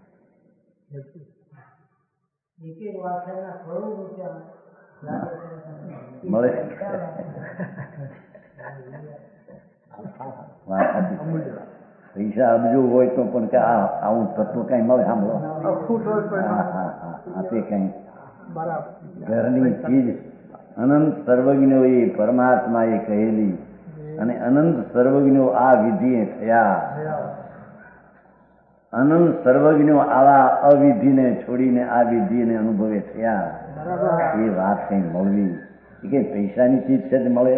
મળે પૈસા અબજો હોય તો પણ કે આ આવું તત્વ કઈ મળે, સાંભળો. હા હા હા, તે કઈ ઘરની ચીજ અનંત સર્વજ્ઞો એ પરમાત્મા એ કહેલી અને અનંત સર્વજ્ઞો આ વિધિએ થયા. અનંત સર્વજ્ઞો આવા અવિધિને છોડીને આ વિધિને અનુભવે થયા. એ વાત કઈ મળવી એ કઈ પૈસાની ચીજ છે જ મળે?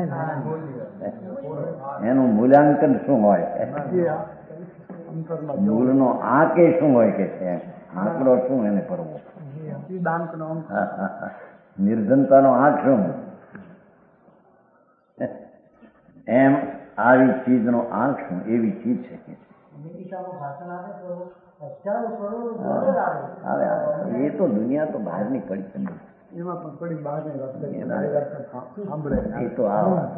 એનું મૂલ્યાંકન શું હોય? મૂળનો આંકે શું હોય કે છે? આંકડો શું એને પરવો? નિર્ધનતાનો આંક શું? એમ આવી ચીજનો આંક શું? એવી ચીજ છે કે એ તો દુનિયા તો બહારની પડી છે, એમાં પણ પડી બહાર એ તો આ વાત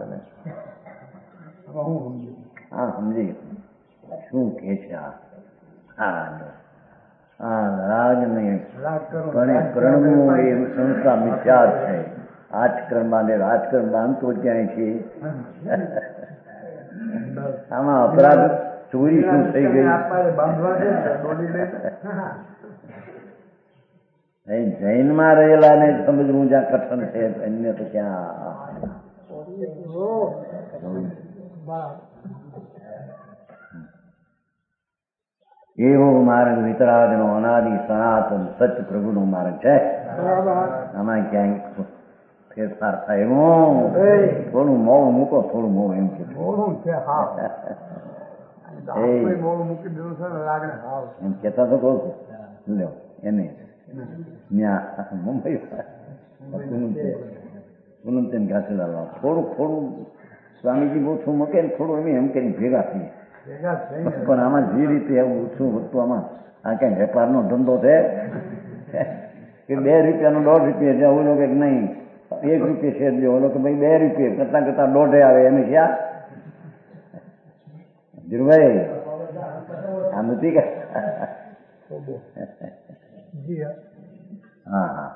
હા સમજી શું કે છે. આ રાગ ને પ્રણવું એ સંસ્થા મિથ્યા છે. આજકર્મ બાંધે રાજકર્મ બાંધતો ક્યાંય છે? આમાં અપરાધ ચોરી શું થઈ ગઈ? જૈનમાં રહેલા ને સમજવું જ્યાં કઠણ છે અન્ય તો ક્યાં. એવો માર્ગ વિતરાગનો અનાદિ સનાતન સત્ય પ્રભુનો માર્ગ છે. આમાં ક્યાંય ફેરફાર થાય એમ થોડું મોડું મૂકો, થોડું મોડું એમ કે એમ કેતા તો કહું છું. લ્યો એને ત્યાં મુંબઈ પૂનમચંદ ઘાસીલાલ થોડું થોડું સ્વામીજી ઓછું મૂકે ને થોડું એમ એમ કરીને ભેગા થઈએ. પણ આમાં જે રીતે એવું ઓછું વધતું આમાં આ ક્યાંય વેપારનો ધંધો છે કે બે રૂપિયાનો દોઢ રૂપિયા છે, ઓલો કે નહીં એક રૂપિયા શેર દો, ઓલો કે ભાઈ બે રૂપિયા કરતા કરતા દોઢે આવે એમ ક્યાં ધીરુભાઈ આ નથી કે હા હા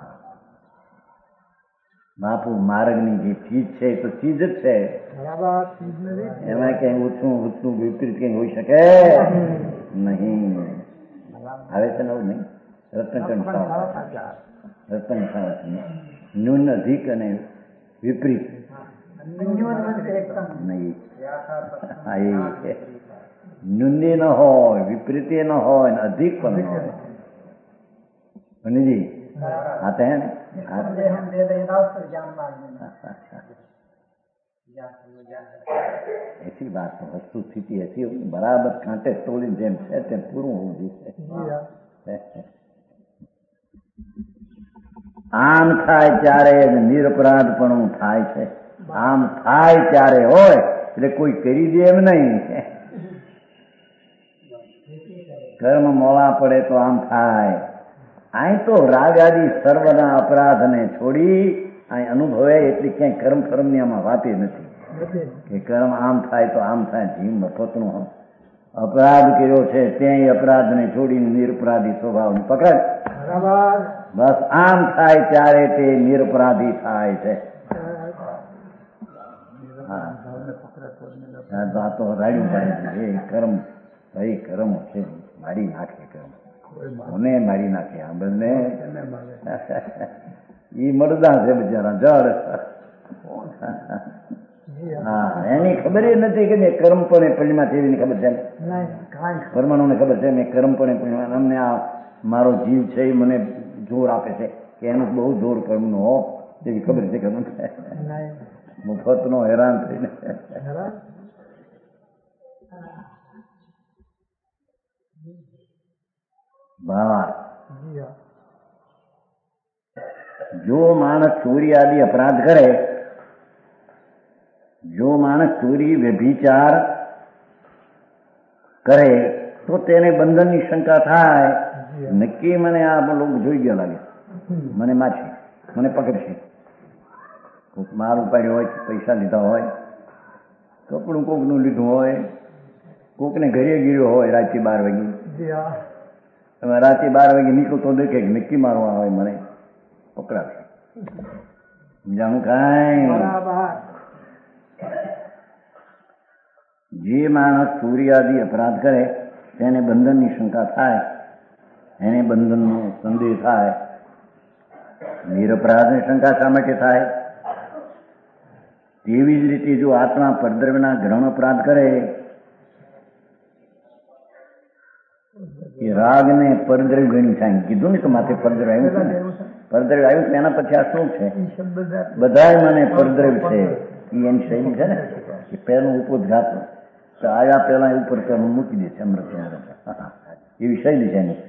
બાપુ માર્ગની જે ચીજ છે એ તો ચીજ જ છે. એમાં કઈ ઓછું ઓછું વિપરીત કઈ હોઈ શકે નહીં. આવે છે નવું નહીં રતન રતન ન્યૂન અધિક અને વિપરીત નહીં. ન્યૂન્ય ન હોય, વિપરીતે ન હોય, અધિક પણ ન હોય. જી आते हैं ऐसी बात है. वस्तु स्थिति ऐसी होगी बराबर कांटे तोड़ी जेम है तेम पूરું હોવું જોઈએ. આમ થાય ત્યારે નિરપરાધપણું થાય છે. આમ થાય ત્યારે હોય એટલે કોઈ કરી દે એમ નહીં. કર્મ મોડા પડે તો આમ થાય. અહીં તો રાગ આદિ સર્વના અપરાધને છોડી અહીં અનુભવે એટલી ક્યાંય કર્મ કર્મની આમાં વાત નથી કે કર્મ આમ થાય તો આમ થાય. જીવ મફતનો અપરાધ કર્યો છે ત્યાં અપરાધને છોડીને નિરપરાધી સ્વભાવને પકડ. બસ આમ થાય ત્યારે તે નિરપરાધી થાય છે. હા આ તો રાડ્યું પડે છે એ કર્મ ભાઈ કર્મ છે મારી નાખે કર્મ મને મારી નાખે. આ બંને ઈ મરદા છે બિચારા જળ. હા એની ખબર એ નથી કે મેં કર્મપણે પડીમાં છે એની ખબર છે પરમાણુને ખબર છે મેં કર્મપણે પડીમાં અમને આ મારો જીવ છે એ મને જોર આપે છે કે એનું બહુ જોર કર્મનો હો એવી ખબર છે કે મફતનો હેરાન થઈને ભાવ. જો માણસ ચોરી આદિ અપરાધ કરે, જો માણસ ચોરી વ્યભિચાર કરે તો તેને બંધનની શંકા થાય. નક્કી મને આ લોકો જોઈ ગયા લાગે, મને મારશે, મને પકડશે. કોઈક માલ ઉપાડ્યો હોય, પૈસા લીધા હોય, કપડું કોકનું લીધું હોય, કોકને ઘરે ગીર્યો હોય રાતે બાર વાગે. તમે રાતે બાર વાગે નીકળો તો દેખે કે નક્કી મારવા હોય મને પકડાશે. જાણું કાંઈ જે માણસ ચોરી આદિ અપરાધ કરે તેને બંધનની શંકા થાય, એને બંધનનો સંદેહ થાય. નિરપરાધની શંકા શા માટે થાય? તેવી જ રીતે જો આત્મા પરદ્રવ્યના ગ્રહણ અપરાધ કરે એ રાગને પરદ્રવ્ય ગણ્યું થાય. કીધું ને તો માથે પરદ્રવ્ય આવ્યું છે ને, પરદ્રવ્ય આવ્યું છે એના પછી આ શું છે? બધાય મને પરદ્રવ્ય છે. એ એની શૈલી છે ને કે પહેલું ઉપોદઘાત તો આવ્યા પહેલા એ ઉપર પહેલું મૂકી દે છે અમૃત એવી શૈલી છે એની.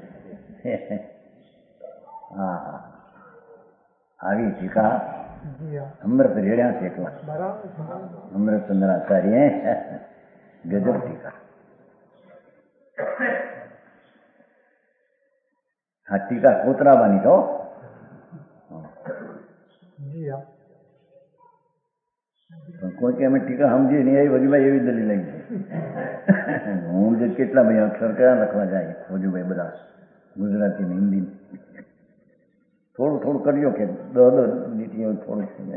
હા હા આવી ટીકા અમૃત રેડ્યા છે એકલા અમૃતચંદ્રાચાર્ય ગજબ ટીકા. હા ટીકા કોતરાવાની તો કોઈ કે અમે ટીકા સમજીએ નહીં એ વજુભાઈ એવી દલીલ લાગી છે. હું જે કેટલા ભાઈ અક્ષર કયા લખવા જાય વજુભાઈ બધા ગુજરાતી ને હિન્દી થોડું થોડું કરજો કે દસ દસ લીટીઓ થોડું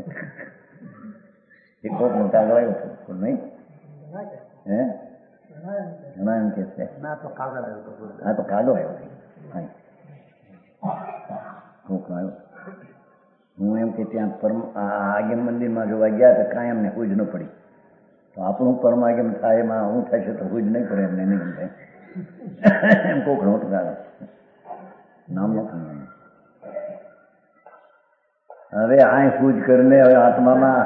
એક કોકનો કાગળ આવ્યો હતો નહીં હે ઘણા એમ કે છે હા તો કાગળ આવ્યો હા પ્રશ્ન આવ્યો. હું એમ કે ત્યાં પરમ આગમ મંદિરમાં જોવા ગયા તો કાંઈ અમને હુજ ન પડી. તો આપણું પરમાગમ થાય એમાં હું થાય છે તો હુજ નહીં પડે એમને નહીં થાય એમ કોક નહોતું આવે નામ નહોતું. હવે આ હુજ કરીને હવે આત્મામાં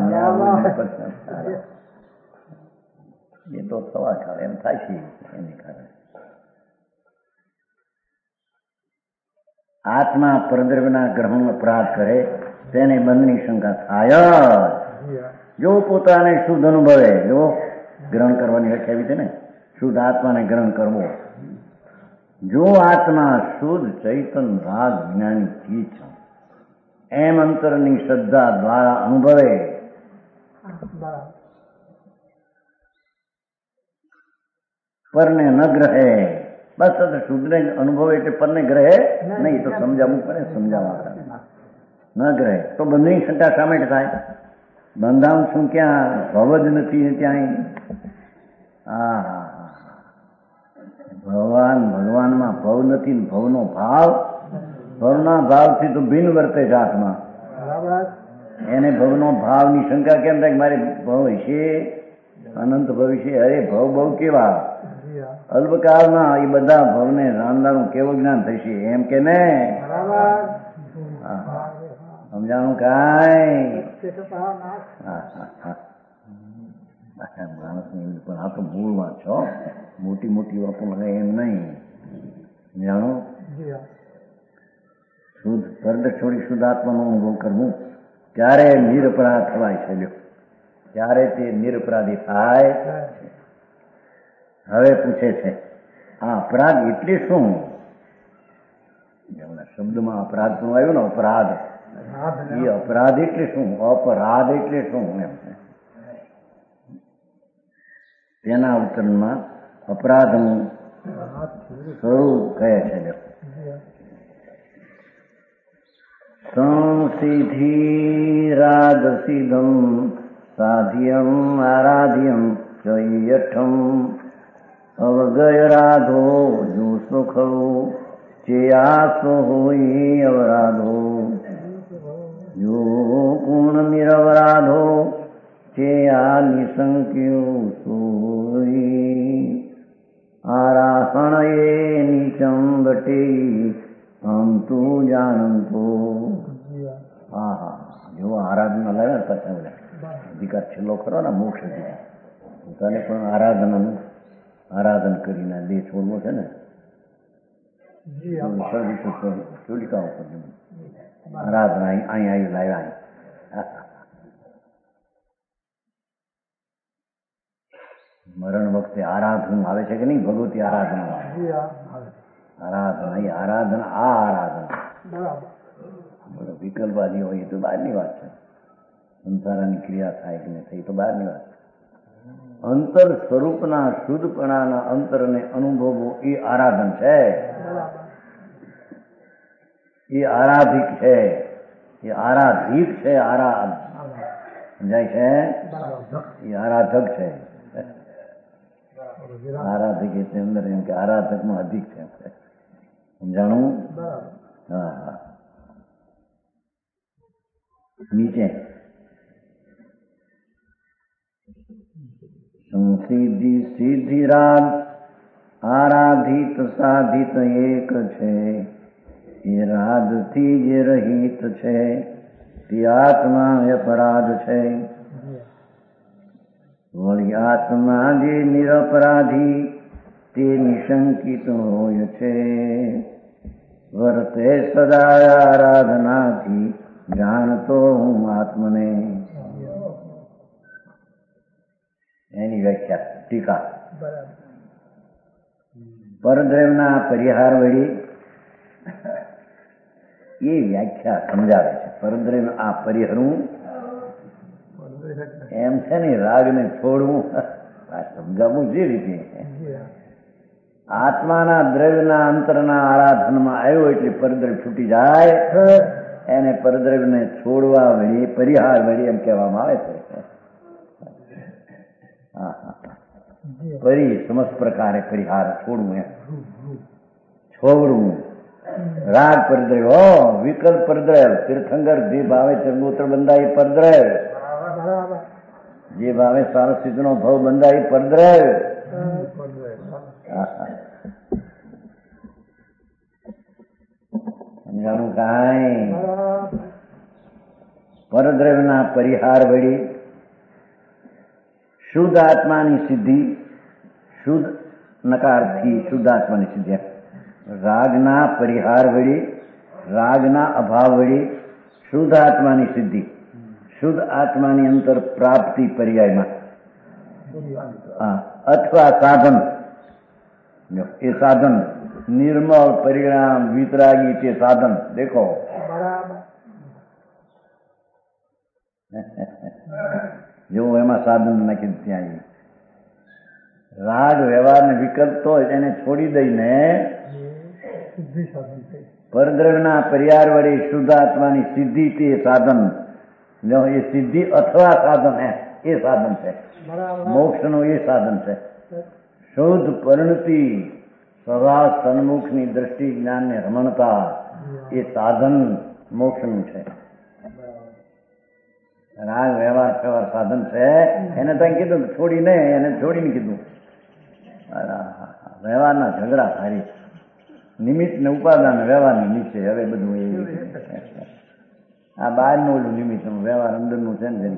એ તો થવા કાળે એમ થાય છે એની કારણે આત્મા પરદ્રવ્યના ગ્રહણ અપરાધ કરે તેને બંધની શંકા થાય જ. જો પોતાને શુદ્ધ અનુભવે, જો ગ્રહણ કરવાની વ્યાખ્યા એવી છે ને, શુદ્ધ આત્માને ગ્રહણ કરવો. જો આત્મા શુદ્ધ ચૈતન રાગ જ્ઞાની ચીજ છે એમ અંતરની શ્રદ્ધા દ્વારા અનુભવે, પરને ન ગ્રહે. બસ શુદ્ધને અનુભવે એટલે પરને ગ્રહે નહીં, તો સમજાવવું પડે, સમજાવવા ન ગ્રહે તો બંધની શંકા શા માટે થાય? બંધાવું છું ક્યાં? ભવ જ નથી ત્યાં. હા હા હા ભગવાન ભગવાનમાં ભવ નથી ને ભવનો ભાવ, ભવના ભાવથી તો ભિન્ન વર્તે છે આત્મા. એને ભવનો ભાવની શંકા કેમ થાય? મારે ભવ હશે, અનંત ભવિષ્ય. અરે ભવ બહુ કેવા અલ્પકાળના, એ બધા ભવને જાણનારું કેવું જ્ઞાન થશે એમ કે ને? સમજાણું કાંઈ? માણસ પણ આ તો મૂળમાં છો, મોટી મોટી વાતો લગે એમ નહીં. જાણો શુદ્ધ પર્દ છોડી શુદ્ધાત્માનો અનુભવ કરવું ત્યારે નિરપરાધ થવાય છે. લ્યો ત્યારે તે નિરપરાધી થાય. હવે પૂછે છે આ અપરાધ એટલે શું? શબ્દમાં અપરાધ પણ આવ્યું ને, અપરાધ. એ અપરાધ એટલે શું? અપરાધ એટલે શું? એમ તેના ઉત્તરમાં અપરાધનું સ્વરૂપ કહે છે. સંસિદ્ધિ રાગસિદમ સાધ્યમ આરાધ્યમ ચયઠમ અવગય રાધો જો સુખો ચેયાસો હોય અવરાધો જો પૂર્ણ નિરવરાધો ચેયા નિશંક્યો સોઈ આરાહણ એ નીચમ બટે આમ તું જાણતો. હા હા જો આરાધના લાવે ને પાછા અધિકાર છેલ્લો ખરો ને મોક્ષ અધિકાર, પોતાને પણ આરાધનાનું આરાધન કરીને દેહ છોડવો છે ને, ચોલિકા ઉપર આરાધના અહીં આવી લાવ્યા. મરણ વખતે આરાધન આવે છે કે નહીં? ભગવતી આરાધના, આરાધના એ આરાધના, આ આરાધના વિકલ્પવાદી હોય એ તો બહારની વાત છે. સંસારની ક્રિયા થાય કે નહીં થઈ તો બહારની વાત. અંતર સ્વરૂપના શુદ્ધપણાના અંતરને અનુભવવો એ આરાધન છે, એ આરાધિક છે, એ આરાધિક છે. આરાધ સમજાય છે? એ આરાધક છે. આરાધિક એટલે અંદર એમ કે આરાધકમાં અધિક છે. સમજાણું? હા હા. નીચે સંસિદ્ધિ સિદ્ધિરાગ આરાધિત સાધિત એક છે. એ રાગથી જે રહિત છે તે આત્મા અપરાધ છે. વળી આત્મા જે નિરપરાધી તે નિશંકિત હોય છે. વર્તે સદા આરાધનાથી જાણતો હું આત્મને. એની વ્યાખ્યા ટીકા. પરદ્રવ્યના પરિહાર વળી એ વ્યાખ્યા સમજાવે છે. પરદ્રવ્ય આ પરિહરવું એમ છે ને, રાગને છોડવું આ સમજાવવું જે રીતે આત્માના દ્રવ્યના અંતરના આરાધનમાં આવ્યો એટલે પરદ્રવ્ય છૂટી જાય, એને પરદ્રવ્યને છોડવા વળી પરિહાર વળી એમ કહેવામાં આવે છે. હા હા પરી સમસ્ત પ્રકારે પરિહાર છોડવું, એમ છોડવું. રાગ પરદ્રવ હો, વિકલ્પ પરદ્રવ. તીર્થંકર જે ભાવે ચરગોત્ર બંધાય પરદ્રવ, જે ભાવે સારસ્વત નો ભવ બંધાય પરદ્રવ. સમજાણું કાંઈ? પરદ્રવના પરિહાર વળી શુદ્ધ આત્માની સિદ્ધિ, શુદ્ધ નકારથી શુદ્ધ આત્માની સિદ્ધિ. રાગના પરિહાર વળી, રાગના અભાવ વળી શુદ્ધ આત્માની સિદ્ધિ, શુદ્ધ આત્માની અંતર પ્રાપ્તિ પર્યાયમાં અથવા સાધન. એ સાધન નિર્મળ પરિણામ વિતરાગી તે સાધન. દેખો જો એમાં સાધન નાખી ત્યાં રાગ વ્યવહાર ને વિકલ્પ તો એને છોડી દઈને પરદ્રવના પરિહાર વળી શુદ્ધ આત્માની સિદ્ધિ તે સાધન. એ સિદ્ધિ અથવા સાધન એ સાધન છે, મોક્ષનું એ સાધન છે. શુદ્ધ પરિણતિ સદા સન્મુખની દ્રષ્ટિ જ્ઞાનને રમણતા એ સાધન મોક્ષનું છે. રાગ વ્યવહાર વ્યવહાર સાધન છે એને તો કીધું છોડીને એને છોડીને કીધું વ્યવહારના ઝઘડા થાય, નિમિત્ત ને ઉપાદાન વ્યવહારની નીચે. હવે બધું એ આ બહારનું ઓલું નિમિત્ત, વ્યવહાર અંદરનું છે ને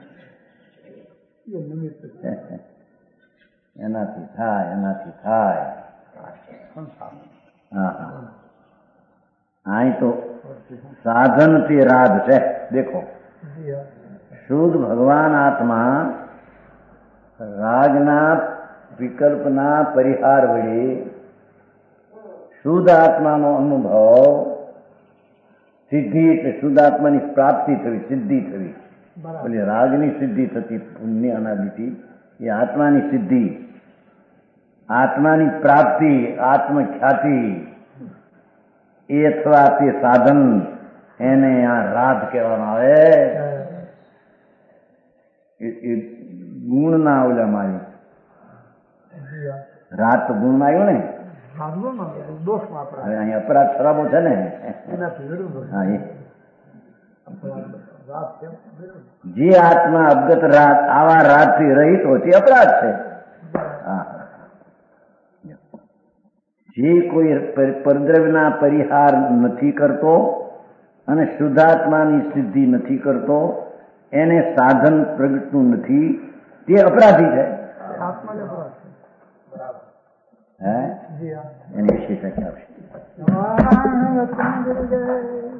એનાથી થાય એનાથી થાય. હા હા અહીં તો સાધન તે રાગ છે. દેખો શુદ્ધ ભગવાન આત્મા રાગના વિકલ્પના પરિહાર વડે શુદ્ધ આત્માનો અનુભવ, સિદ્ધિ એટલે શુદ્ધ આત્માની પ્રાપ્તિ થવી, સિદ્ધિ થવી. એટલે રાગની સિદ્ધિ થતી પુણ્ય અનાદિથી એ આત્માની સિદ્ધિ, આત્માની પ્રાપ્તિ, આત્મખ્યાતિ એ અથવા તે સાધન એને આ રાગ કહેવામાં આવે. એ ગુણના ઓલામાં આવ્યું, રાત તો ગુણમાં આવ્યું ને. હવે અહીંયા અપરાધ ખરાબો છે ને. હા એ જે આત્મા અવગત રાત આવા રાતથી રહિત હોય તે અપરાધ છે. હા જે કોઈ પરદ્રવ્યના પરિહાર નથી કરતો અને શુદ્ધાત્માની સિદ્ધિ નથી કરતો, એને સાધન પ્રગટતું નથી, તે અપરાધી છે. હે એની વિશેષતા આવશે.